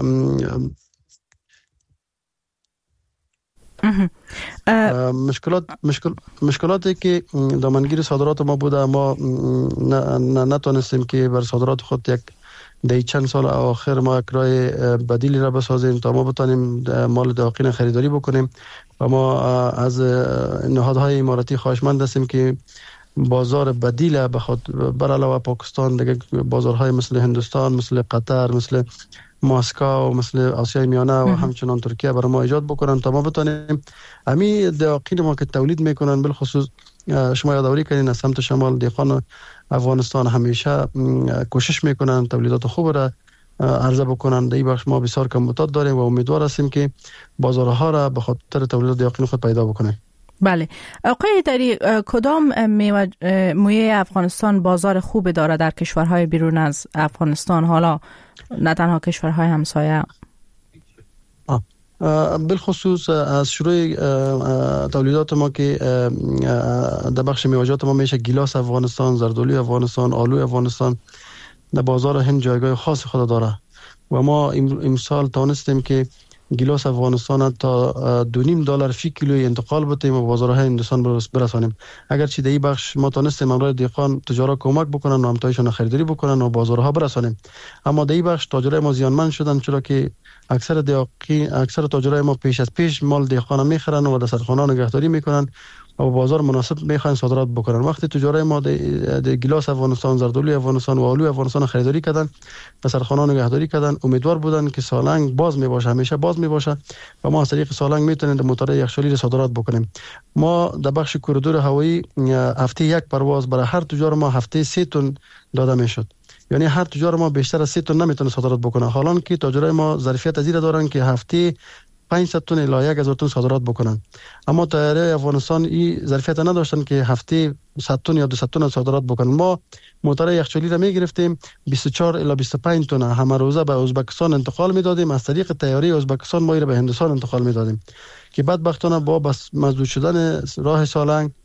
مشکلاتی که دامنگیر صادرات ما بوده ما نتونستیم که بر صادرات خود یک در چند سال آخر ما یک راه بدیلی را بسازیم تا ما بتانیم مال داقین خریداری بکنیم و ما از نهادهای اماراتی خواهشمند هستیم که بازار بدیل بر علاوه پاکستان دیگه بازارهای مثل هندوستان مثل قطر مثل مسکو مثل آسیای میانه و همچنان ترکیه برای ما ایجاد بکنن تا ما بتانیم امی داقین ما که تولید میکنن بالخصوص شما یادآوری کردین از سمت شمال دهقان افغانستان همیشه کوشش میکنن تولیدات خوب را عرضه بکنن. در این بخش ما بسیار کمبودات داریم و امیدوار هستیم که بازارها را به خاطر تولیدات دهقان خود پیدا بکنیم. بله آقای دری، کدام میوه افغانستان بازار خوب داره در کشورهای بیرون از افغانستان، حالا نه تنها کشورهای همسایه؟ بالخصوص از شروع تولیدات ما که در بخش میوه‌جات ما میشه گیلاس افغانستان، زردالو افغانستان، آلو افغانستان در بازار هند جایگاه خاص خود داره و ما امسال تونستیم که گیلاس افغانستان تا $2.5 فی کیلوی انتقال بتیم و بازارهای هندوستان برسانیم. اگرچه در این بخش ما تونستیم امروز دهقان تجارت کمک بکنن و امتیازشون خریداری بکنن و بازارها برسانیم، اما در این بخش تاجرای ما زیانمند شدن چرا که اکثر تاجرای ما پیش از پیش مال دهقان میخرن و در سرخانه نگهداری میکنن و بازار مناسب میخوان صادرات بکنن. وقتی تجارای ما در گیلاس افغانستان، زردالو افغانستان و آلو افغانستان خریداری کردن و سرخانه نگهداری کردن، امیدوار بودن که سالنگ باز میباشه، همیشه باز میباشه و ما از طریق سالنگ میتونیم در موتور یخچالی صادرات بکنیم. ما در بخش کوریدور هوایی هفته یک پرواز برای هر تجار ما هفته 3 تن داده میشد، یعنی هر تجار ما بیشتر از 3 تن نمیتونه صادرات بکنه، حالان که تاجرای ما ظرفیت از این دارن که هفته 500 تن الی 1000 تن صادرات بکنن، اما طیاره افغانستان این ظرفیت نداشتن که هفته 100 تن یا 200 تن صادرات بکنن. ما موتور یخچالی را میگرفتیم 24 الی 25 تن همه روزه به ازبکستان انتقال میدادیم، از طریق طیاره ازبکستان ما را به هندوستان انتقال میدادیم که بدبختانه با بس مسدود شدن راه سالنگ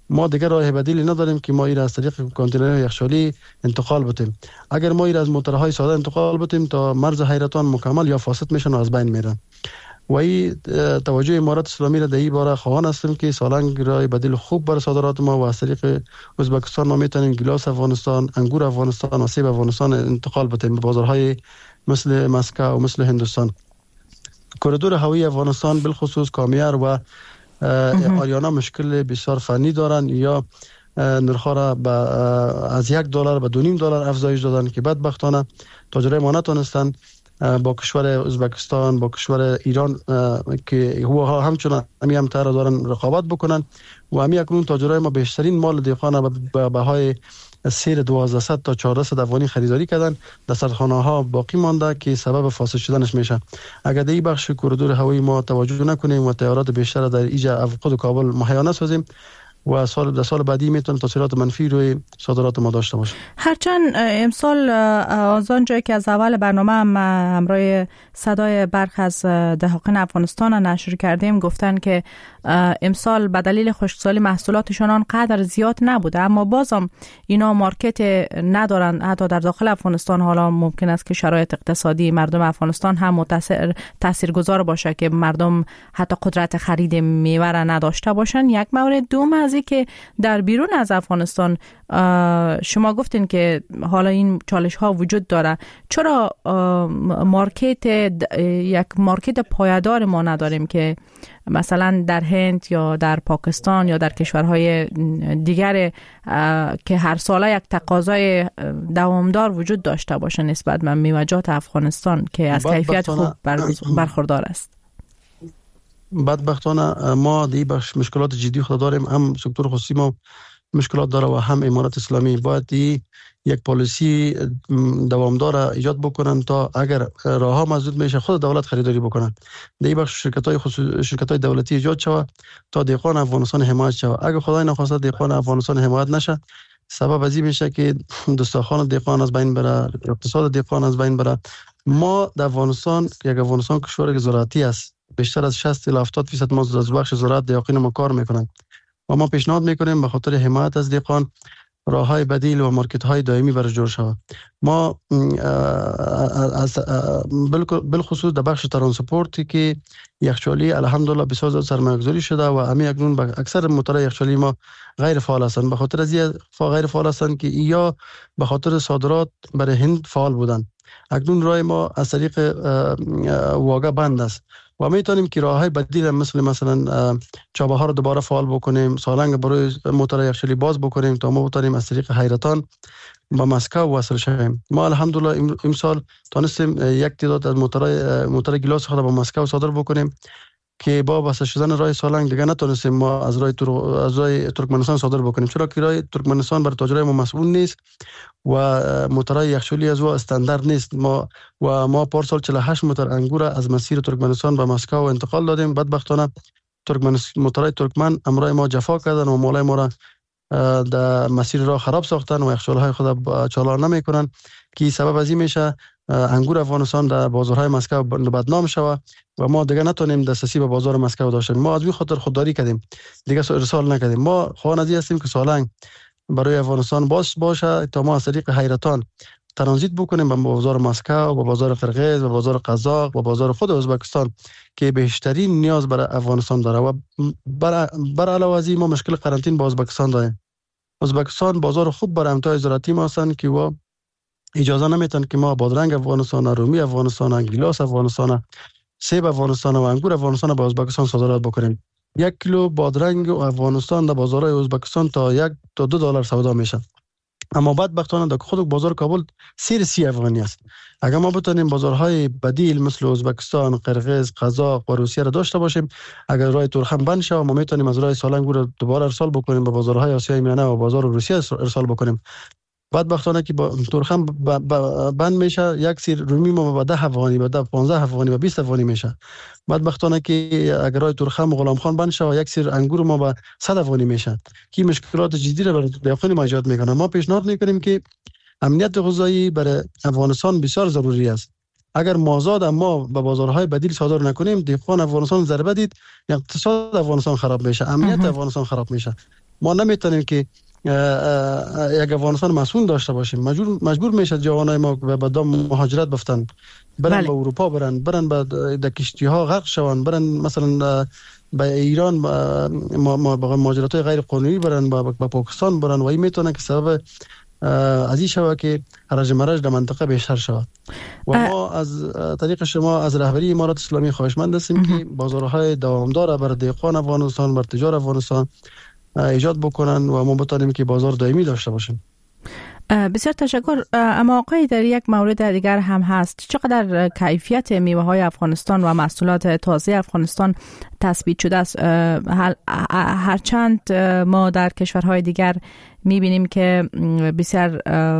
ما دیگر راه بدیلی نداریم که ما این از طریق کانتینرهای یخچالی انتقال بدیم. اگر ما این از موتورهای ساده انتقال بدیم تا مرز حیرتان مکمل یا فاسد میشن و از بین میرن. و این توجه امارات اسلامی را در این باره خواهان هستیم که سالنگ راه بدیل خوب برای صادرات ما و از طریق ازبکستان ما میتونیم گیلاس افغانستان، انگور افغانستان و سیب افغانستان انتقال بدیم به بازارهای مثل مسکو و مثل هندوستان. کوریدور هوایی افغانستان بالخصوص کامیار و آریانا مشکل بسیار فنی دارن یا نرخ را از $1 به $2.5 افزایش دادن که بدبختانه تاجرای ما نتونستن با کشور ازبکستان با کشور ایران که هو همچنان هم تر دارن رقابت بکنن و همی اکنون تاجرای ما بیشترین مال دیخانه به بهای سیر 1200 تا 1400 افغانی خریداری کردن. دسترخانه ها باقی مانده که سبب فاسد شدنش میشه. اگر در این بخش کوریدور هوایی ما توجه نکنیم و طیارات بیشتر در اینجا خود کابل مهیا نسازیم و سال بعدی میتونه تاثیرات منفی روی صادرات ما داشته باشه. هرچند امسال از آن جایی که از اول برنامه هم همراه صدای برخی از دهقان افغانستان نشر کردیم گفتن که امسال به دلیل خشکسالی محصولاتشان آنقدر زیاد نبوده، اما بازم اینا مارکت ندارن. حتی در داخل افغانستان حالا ممکن است که شرایط اقتصادی مردم افغانستان هم تاثیرگذار باشه که مردم حتی قدرت خرید میوه را نداشته باشن. یک مورد. دوم از که در بیرون از افغانستان شما گفتین که حالا این چالش ها وجود داره، چرا یک مارکت پایدار ما نداریم که مثلا در هند یا در پاکستان یا در کشورهای دیگر که هر ساله یک تقاضای دوامدار وجود داشته باشه نسبت به میوه‌جات افغانستان که از کیفیت خوب برخوردار است؟ بدبختانه ما دی بخش مشکلات جدی خود داریم. هم سکتور خصوصی ما مشکلات داره و هم امارات اسلامی باید یک پالیسی دوامدار ایجاد بکنن تا اگر راه ها مسدود میشه خود دولت خریداری بکنن. دی بخش شرکت‌های دولتی ایجاد شود تا دیقان افغانستان حمایت شود. اگر خدای نخواسته دیقان افغانستان حمایت نشه سبب از این میشه که دسترخوان دیقان از بین بره، اقتصاد دیقان از بین بره. ما در افغانستان کشور زراعتی است. بیشتر از 60 تا 70% ما از بخش زراعت دیقان ما کار میکنن و ما پیشنهاد میکنیم به خاطر حمایت از دیقان راههای بدیل و مارکت های دائمی برای جور شود. ما بالخصوص در بخش ترانسپورتی که یخچالی الحمدلله بسیار زیاد سرمایه‌گذاری شده و همین اکنون اکثر موتورهای یخچالی ما غیر فعال هستند. به خاطر از غیر فعال هستند که یا به خاطر صادرات برای هند فعال بودند. اکنون راه ما از طریق واگه بند است و میتونیم که راههای بدیل مثلا چابهار رو دوباره فعال بکنیم، سالنگ برای موتورهای یخچالی باز بکنیم تا ما بتونیم از طریق حیرتان با مسکو وصل شویم. ما الحمدلله امسال تونستیم یک تعداد از موتور گیلاس خود با مسکو صادر بکنیم که با وصل شدن راه سالنگ دیگه نتونستیم ما از راه ترکمنستان صادر بکنیم، چرا که راه ترکمنستان بر تاجرای ما مسئول نیست و موتورهای یخچالی از او استاندارد نیست. ما پارسال 48 موتور انگور از مسیر ترکمنستان به مسکو انتقال دادیم. بدبختانه موتورهای ترکمن امرای ما جفا کردن و مالای ما را در مسیر راه خراب ساختن و یخچال‌های خود چالان نمی‌کنن که سبب از این میشه انگور افغانستان در بازارهای مسکو بدنام شود و ما دیگه نتونیم دسترسی به بازار مسکو داشته. ما از این خاطر خودداری کردیم، دیگه ارسال نکردیم. ما خواهان از این هستیم که سالنگ برای افغانستان باشه تا ما از طریق حیرتان ترانزیت بکنیم به بازار مسکو، به بازار قرقیز، به بازار قزاق، به بازار خود ازبکستان که بیشترین نیاز برای افغانستان داره. و بر علاوه از این ما مشکل قرنطین با ازبکستان داریم. ازبکستان بازار خوب برای امتیاز زراعتی ما هستند که و اجازه نمیتن که ما بادرنگ افغانستان، رومی افغانستان، گیلاس افغانستان، سیب افغانستان و انگور افغانستان به ازبکستان صادرات بکنیم. 1 کیلو بادرنگ افغانستان در بازارهای ازبکستان تا $1 تا $2 سودا میشه. اما بدبختانه در خود بازار کابل سیر 30 افغانی است. اگر ما بتونیم بازارهای بدیل مثل ازبکستان، قرقیز، قزاق و روسیه را داشته باشیم، اگر راه ترخم بند شود ما میتونیم از راه سالنگ رو دوباره ارسال بکنیم به بازارهای آسیای میانه و بازار روسیه ارسال بکنیم. بدبختانه که با ترخم بند میشه، یک سیر رومی ما به 10 افغانی، به 15 افغانی، به 20 افغانی میشه. بدبختانه که اگر راه ترخم و غلام خان بند شود یک سیر انگور ما به 100 افغانی میشه که مشکلات جدی را برای دهقان ما ایجاد میکنه. ما پیشنهاد میکنیم که امنیت غذایی برای افغانستان بسیار ضروری است. اگر مازاد ما به بازارهای بدیل صادر نکنیم دهقان افغانستان ضربه دید، اقتصاد افغانستان خراب میشه، امنیت افغانستان خراب میشه. ما نمیتونیم که یک افغانستان مسئول داشته باشیم. مجبور میشه جوانای ما به دام مهاجرت بفتن، برن به اروپا، برن به کشتی ها غرق شوند، برن مثلا به ایران با مهاجرت غیر قانونی برن، به پاکستان برن و این میتونه که سبب از این شود که هرج مرج در منطقه بیشتر شود. و ما از طریق شما از رهبری امارات اسلامی خواهشمند هستیم که بازارهای دوامدار بر دهقان افغانستان، بر تجار افغانستان ایجاد بکنن و ما بتونیم که بازار دائمی داشته باشیم. بسیار تشکر. اما آقای، در یک مورد دیگر هم هست، چقدر کیفیت میوه های افغانستان و محصولات تازه افغانستان تثبیت شده است؟ هرچند ما در کشورهای دیگر میبینیم که بسیار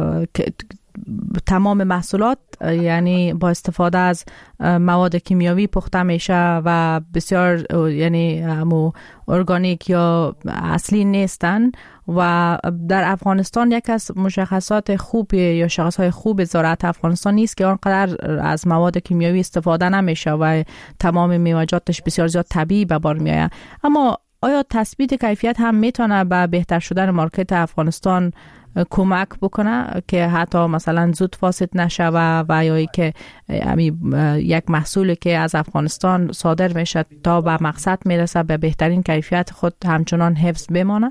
تمام محصولات یعنی با استفاده از مواد کیمیاوی پخته میشه و بسیار یعنی همو ارگانیک یا اصلی نیستن و در افغانستان یک از مشخصات خوب یا شاخصهای خوب زراعت افغانستان نیست که آنقدر از مواد کیمیاوی استفاده نمیشه و تمام میوه‌جاتش بسیار زیاد طبیعی به بار میآید. اما آیا تثبیت کیفیت هم میتونه به بهتر شدن مارکت افغانستان کمک بکنه که حتی مثلا زود فاسد نشه و یا که یک محصولی که از افغانستان صادر میشه تا به مقصد میرسه به بهترین کیفیت خود همچنان حفظ بمانه؟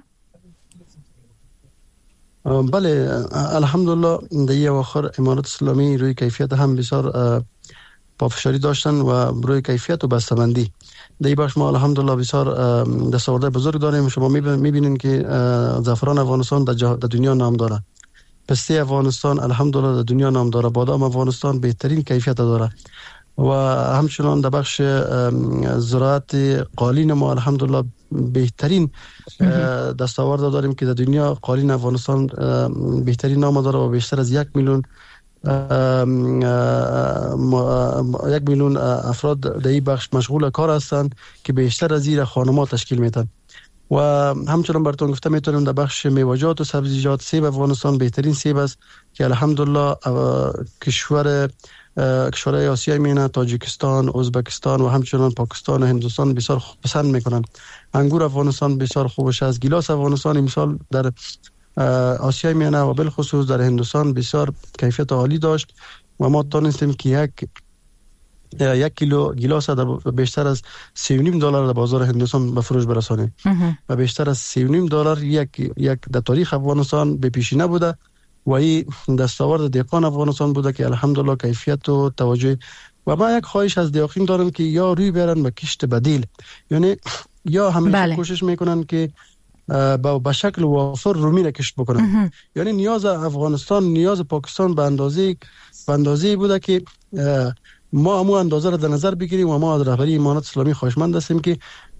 بله، الحمدلله در این اواخر امارات اسلامی روی کیفیت هم بسیار پافشاری داشتن و روی کیفیت و بسته‌بندی در این بخش ما الحمدلله بسیار دستاوردهای بزرگ داریم. شما میبینین که زعفران افغانستان در دنیا نام داره، پسته افغانستان الحمدلله در دنیا نام داره، بادام افغانستان بهترین کیفیت داره و همچنان در بخش زراعت قالین ما الحمدلله بهترین دستاورد داریم که در دنیا قالین افغانستان بهترین نام داره و بیشتر از 1 میلیون افراد در این بخش مشغول کار هستند که بیشتر از این خانم‌ها تشکیل میدن. و همچنان براتون گفته میتونم در بخش میوه‌جات و سبزیجات سیب افغانستان بهترین سیب است که الحمدلله کشورهای آسیایی میانه تاجیکستان، ازبکستان و همچنان پاکستان و هندوستان بسیار پسند میکنن. انگور افغانستان بسیار خوبش است. گیلاس افغانستان امسال در آسیای میانه و بالخصوص در هندوستان بسیار کیفیت عالی داشت و ما تونستیم که یک کیلو گیلاس در بیشتر از $3.5 در بازار هندوستان به فروش برسانیم و بیشتر از $3.5 یک در تاریخ افغانستان به پیشینه بوده و این دستاورد دهقان افغانستان بوده که الحمدلله کیفیت و توجه. و ما یک خواهش از دهقان دارم که یا روی برن به کشت بدیل، یعنی یا همیشه کوشش میکنن که به شکل وافر رومی را کشت بکنن. یعنی نیاز افغانستان نیاز پاکستان به اندازه بوده که ما همون اندازه را در نظر بگیریم و ما از رهبری امارات اسلامی خواهشمند هستیم که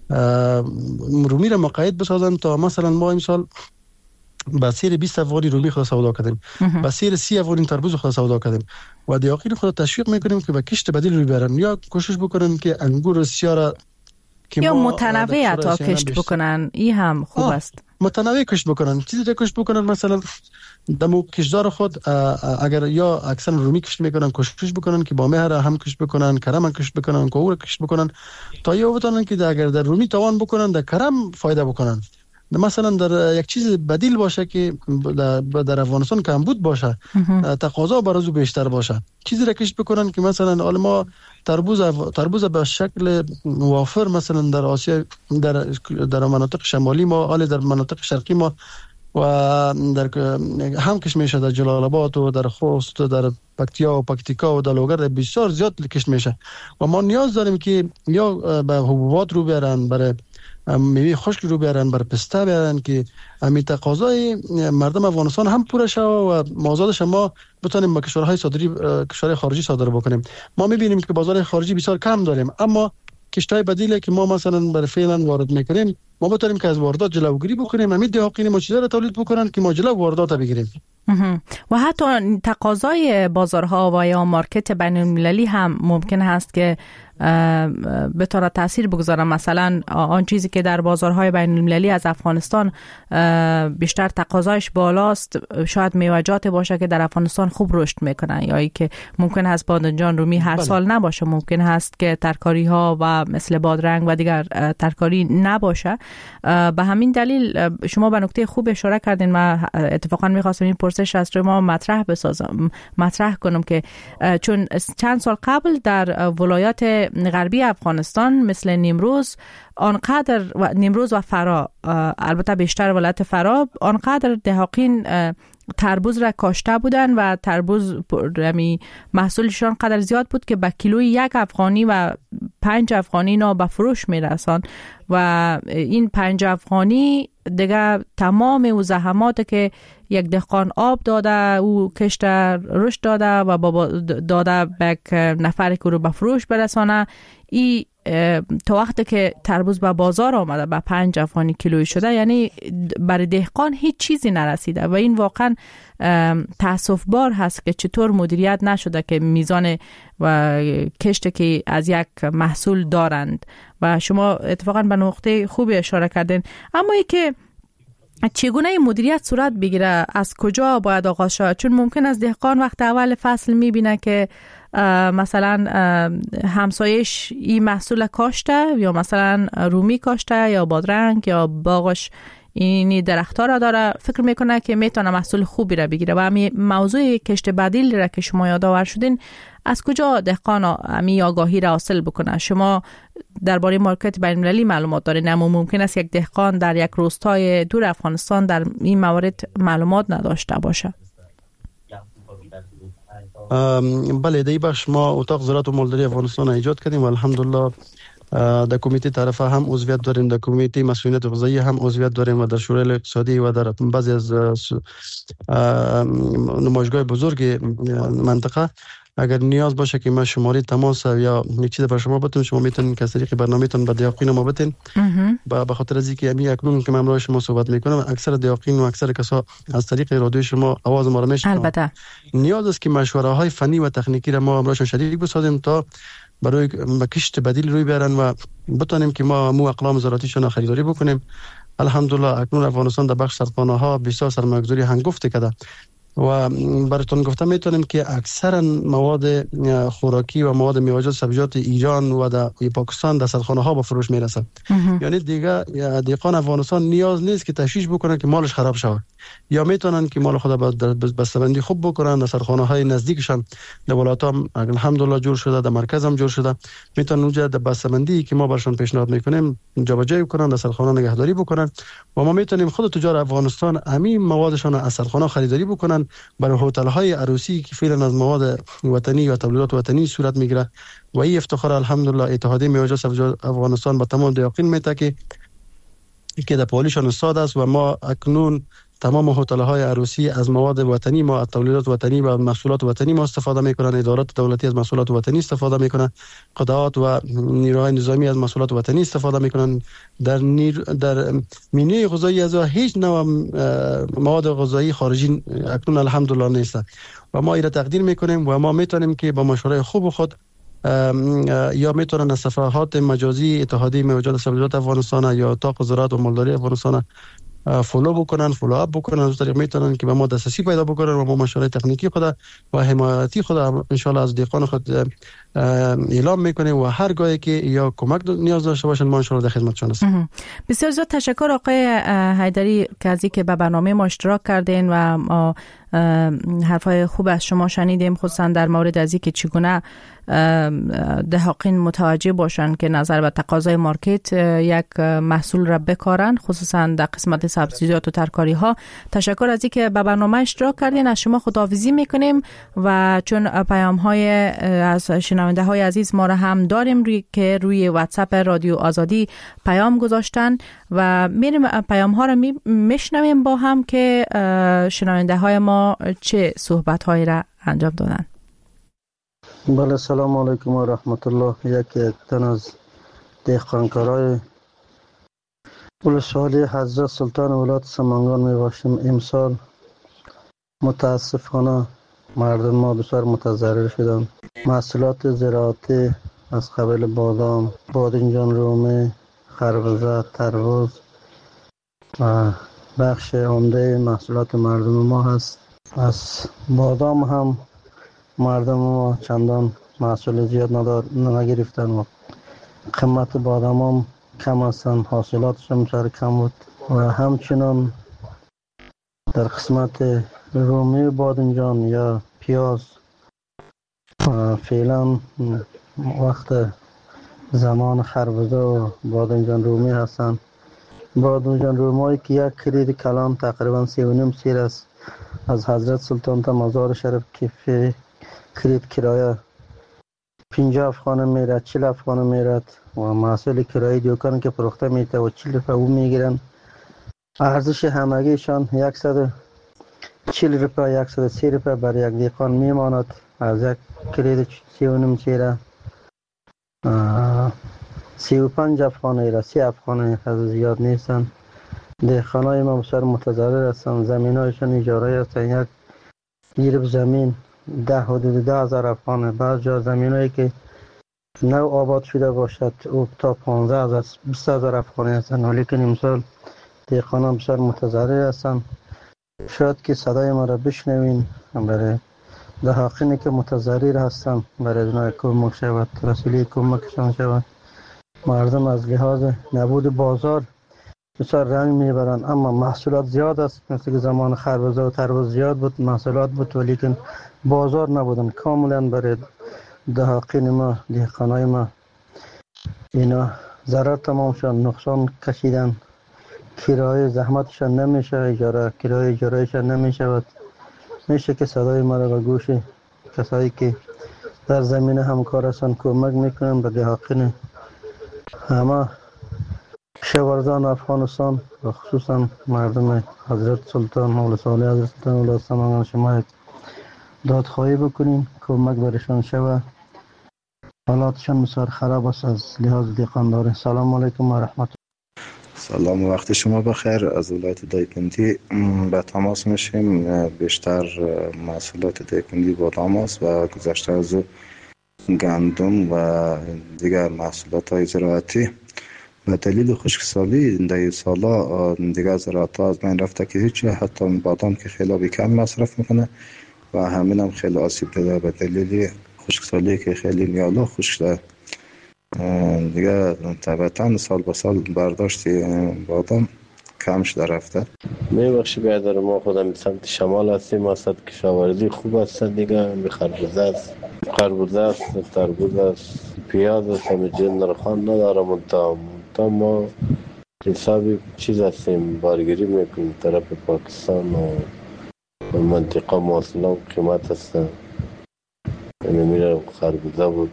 رومی را مقید بسازن تا مثلا ما امسال با سیر 20 افغانی رومی خود سودا کردیم، با سیر 30 افغانی تربوز خود سودا کردیم و دیاقین خود تشویق میکنیم که به کشت بدیل روی برن یا کوشش بکنن که انگور سیاه یا متنوع عطا کشت بکنن. این هم خوب است، متنوع کشت بکنن، چیزی را کشت بکنن. مثلا دمو کشدار خود اگر یا اکثر رومی کشت میکنن کوشش بکنن که با مهر هم کشت بکنن، کرم هم کشت بکنن، کوور کشت بکنن تا یا بتونن که اگر در رومی توان بکنن در کرم فایده بکنن. مثلا در یک چیز بدیل باشه که در افغانستان کمبود باشه، تقاضا برای بیشتر باشه، چیزی را کشت بکنن که مثلا حالا ما تربوز به شکل وافر مثلا در آسیا در مناطق شمالی ما، حالا در مناطق شرقی ما و در هم کشت میشه، در جلال آباد و در خوست و در پکتیکا و در لوگر بسیار زیاد کشت میشه و ما نیاز داریم که یا به حبوبات رو بیارن، برای میوه خشک رو بیارن، بر پسته بیارن که همین تقاضای مردم افغانستان هم پوره شه و مازادش ما بتونیم به کشورهای خارجی صادر بکنیم. ما میبینیم که بازار خارجی بسیار کم داریم، اما کشتای بدیلی که ما مثلا برای فعلا وارد میکنیم ما بتونیم که از واردات جلوگیری بکنیم، همین دهقین ما چیزا رو تولید بکنن که ما جلو واردات بگیریم. و حتی تقاضای بازارها و یا مارکت بین المللی هم ممکن هست که بتونه تاثیر بگذاره. مثلا آن چیزی که در بازارهای بین المللی از افغانستان بیشتر تقاضایش بالاست شاید میوه‌جات باشه که در افغانستان خوب رشد میکنه، یا ای که ممکن هست بادنجان رومی هر سال نباشه، ممکن هست که ترکاری ها و مثل بادرنگ و دیگر ترکاری نباشه. به همین دلیل شما به نکته خوب اشاره کردین. من اتفاقا میخواستم این پرسش از ما مطرح کنم که چون چند سال قبل در ولایات غربی افغانستان مثل نیمروز و فرا، البته بیشتر ولایت فرا، آنقدر دهاقین تربوز را کاشته بودن و تربوز محصولشان قدر زیاد بود که به کیلوی 1 افغانی و 5 افغانی نا به فروش میرسان و این 5 افغانی دیگه تمام او زحمات که یک دهقان آب داده، او کشت رشد داده و داده به یک نفری که رو به فروش برسانه، ای تا وقتی که تربوز به بازار آمده به 5 افغانی کیلویی شده، یعنی برای دهقان هیچ چیزی نرسیده و این واقعا تأسف بار هست که چطور مدیریت نشده که میزان و کشت که از یک محصول دارند. و شما اتفاقا به نقطه خوبی اشاره کردین. اما ای که چگونه مدیریت صورت بگیره، از کجا باید آغاز شود؟ چون ممکن است دهقان وقت اول فصل میبینه که مثلا همسایش این محصول کاشته، یا مثلا رومی کاشته یا بادرنگ یا باغش اینی درخت‌ها را داره، فکر میکنه که میتونه محصول خوبی را بگیره. و همین موضوع کشت بدیل را که شما یادآور شدین، از کجا دهقان همین آگاهی را حاصل بکنه؟ شما درباره مارکت بین المللی معلومات دارین، اما ممکن است یک دهقان در یک روستای دور افغانستان در این موارد معلومات نداشته باشه. بله، در این بخش ما اتاق زراعت و مالداری افغانستان ایجاد کردیم و الحمدلله در کمیته طرفه هم عضویت داریم، در کمیته مسئولیت غذایی هم عضویت داریم و در شورای اقتصادی و در بعضی از نمایشگاه بزرگ منطقه اگر نیاز باشه که ما شماره تماس یا یک چیز برای شما بتونم، شما میتونین که از طریق برنامه‌تون به دیاقین ما بتین. به خاطر از اینکه همین اکنون که من شما صحبت میکنم، اکثر دیاقین و اکثر کسا از طریق رادیو شما آواز ما را میشنون. البته نیاز است که مشوره های فنی و تکنیکی را ما امروز شریک بسازیم تا برای کشت بدیل روی بیارن و بتونیم که ما مو اقلام زراعتیشون خریداری بکنیم. الحمدلله اکنون افغانستان در بخش سرخانه ها بسیار سرمایه‌گذاری هنگفته کرده و براتون گفتم میتونیم که اکثرا مواد خوراکی و مواد میوه‌جات سبزیجات ایران و در پاکستان در سرخانه ها به فروش میرسه. یعنی دیگه دهقان افغانستان نیاز نیست که تشویش بکنن که مالش خراب شود، یا میتونن که مال خود بسته‌بندی خوب بکنن. در سرخانه های نزدیکشان در ولایت هم الحمدلله جور شده، در مرکز هم جور شده، میتونن اونجا در بسته‌بندی که ما برشون پیشنهاد میکنیم جابجایی کنن، در سرخانه نگهداری بکنن و ما میتونیم خود تجار افغانستان همین موادشون از سرخانه خریداری بکنن برای هتل های عروسی که فعلا از مواد وطنی و تولیدات وطنی صورت میگیره. و این افتخار الحمدلله اتحادیه میوه‌جات سبزیجات افغانستان با تمام دیاقین میته که در پالیشان استاد است و ما اکنون تمام هتل های عروسی از مواد وطنی ما، از تولیدات وطنی و محصولات وطنی ما استفاده میکنن، ادارات دولتی از محصولات وطنی استفاده میکنن، قطعات و نیروهای نظامی از محصولات وطنی استفاده میکنن. در منوی غذایی از هیچ نوع مواد غذایی خارجی اکنون الحمدلله نیست و ما ایره تقدیر میکنیم و ما میتونیم که با مشوره خوب خود یا میتونن از صفحات مجازی اتحادیه میوه‌جات سبزیجات افغانستان یا اتاق زراعت و مالداری افغانستان فولو بکنن، فولو اپ بکنن، از طریق میتونن که به ما دسترسی پیدا بکنن و ما مشورت تکنیکی خود و حمایتی خود ان شاء الله از دهقان خود اعلام میکنیم و هر گاهی که یا کمک نیاز داشته باشن ما ان شاء الله در خدمتشون هستیم. بسیار زیاد تشکر آقای حیدری که به برنامه ما اشتراک کردین و ما حرفای خوب از شما شنیدیم، خصوصا در مورد از اینکه چگونه دهقان متوجه باشن که نظر به تقاضای مارکت یک محصول را بکارن، خصوصا در قسمت سبزیجات و ترکاری ها. تشکر از اینکه به برنامه اشتراک کردین. از شما خداحافظی میکنیم و چون پیام های از شنونده های عزیز ما را هم داریم که روی واتساپ رادیو آزادی پیام گذاشتن و میریم پیام ها را میشنویم با هم که شنونده های ما چه صحبت هایی را انجام دادن. بله، سلام علیکم و رحمت الله. یک تن از دهقانکارای ولسوالی حضرت سلطان ولایت سمنگان میباشیم. امسال متاسفانه مردم ما بسیار متضرر شدند. محصولات زراعتی از قبل بادام، بادنجان رومی، خربزه، تربوز و بخش عمده محصولات مردم ما هست. از بادام هم مردم ما چندان محصول زیاد نگرفتن و قیمت بادام هم کم هستن، حاصلاتش هم بسیار کم بود و همچنان در قسمت رومی بادنجان یا پیاز فعلا وقت زمان خربزه و بادنجان رومی هستن. بادنجان رومی که یک کرید کلان تقریبا 3.5 سیر است، از حضرت سلطان تا مزار شریف که کرید کرایه 50 افغان میره، 40 افغان میره و محصول کرایه دوکان که فروخته میته و 40 روپیه او میگیرن. ارزش همگیشان 140 روپیه 130 روپیه بر یک دیقان میماند. از یک کرید 3.5 سیره 35 افغان ایره، 30 افغان ایره زیاد نیستن. دیقانای ما بسیار متضرر هستن، زمین هایشان اجاره هستن. یک گیرب زمین حدود 10,000 افغانه، بعض جا زمین هایی که نو آباد شده باشد او تا 15,000 20,000 افغانی هستن، ولیکن امسال دیقانان بسیار متضرر هستن. شاید که صدای ما را بشنوین، برای دهاقینی که متضرر هستن برای دنیا کمک شود، رسولی کمکشان شود. مردم از لحاظ نبود بازار بسیار رنج میبرن، اما محصولات زیاد است. مثل که زمان خربزه و تربوز زیاد بود، محصولات بود، ولیکن بازار نبودن. کاملا برای دهاقین ما، دهقانای ما اینا ضرر تمام شد، نقصان کشیدن. کرایه زحمتشان نمیشه، اجارهشان نمیشود. میشه که صدای ما را به گوش کسایی که در زمینه همکار هستن کمک میکنن به دهاقین همه کشاورزان افغانستان و خصوصا مردم حضرت سلطان ولسوالی حضرت سلطان ولسوالی شما دادخواهی بکنین، کمک برشان شود. حالاتشان بسیار خراب است از لحاظ دیقانداری. سلام علیکم و رحمت الله. سلام و وقت شما بخیر. از ولایت دایکنډي به تماس میشیم. بیشتر محصولات دایکنډي بادام است و گذشته از او گندم و دیگر محصولات های زراعتی. به دلیل خشکسالی در این سالا دیگر زراعت ها از بین رفته که هیچ، حتی بادام که خیلی آبی کم مصرف میکنه و همین هم خیلی آسیب دیده به دلیل خشکسالی که خیلی میالا خشک شده. دیگه طبعا سال به سال برداشت بادام کم شده رفته. میبخشی بیادر، ما خودم سمت شمال هستیم، ما سمت کشاورزی خوب هست دیگه. خربزه است، تربوز است، پیاز است، همه جن نرخان ندارم. تا ما حسابی چیز هستیم، بارگیری میکنیم طرف پاکستان و منطقه موصله و قیمت هست. یعنی میره خربزه بود،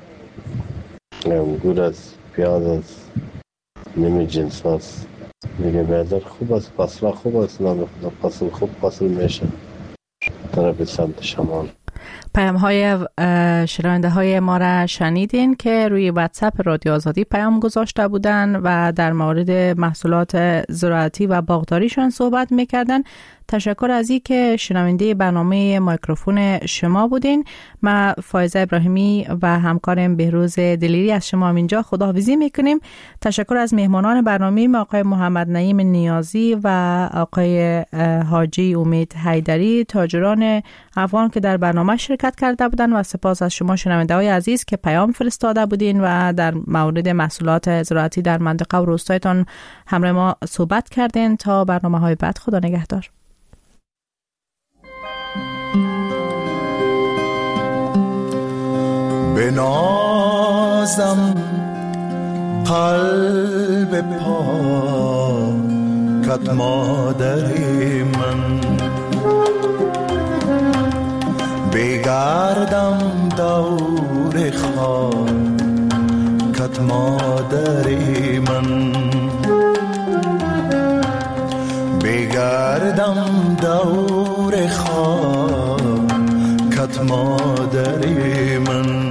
انگور است، پیاز است، نمی جنس هست دیگه. بیادر خوب است، فصله خوب است، نام خدا فصل خوب فصل میشه طرف سمت شمال. پیام های شنونده های ما را شنیدین که روی واتساپ رادیو آزادی پیام گذاشته بودن و در مورد محصولات زراعتی و باغداریشان صحبت میکردن. تشکر از این که شنونده برنامه میکروفون شما بودین. ما فایزه ابراهیمی و همکارم بهروز دلیری از شما اینجا خداحافظی میکنیم. تشکر از مهمانان برنامه، آقای محمد نعیم نیازی و آقای حاجی امید حیدری، تاجران افغان که در برنامه شرکت کرده بودن، و سپاس از شما شنونده های عزیز که پیام فرستاده بودین و در مورد محصولات زراعتی در منطقه و روستایتان همراه ما صحبت کردین. تا برنامه های بعد، خدا نگهدار. بنازم قلب پاکت مادری من، بگردم دور خاکت مادری من، بگردم دور خاکت مادری من.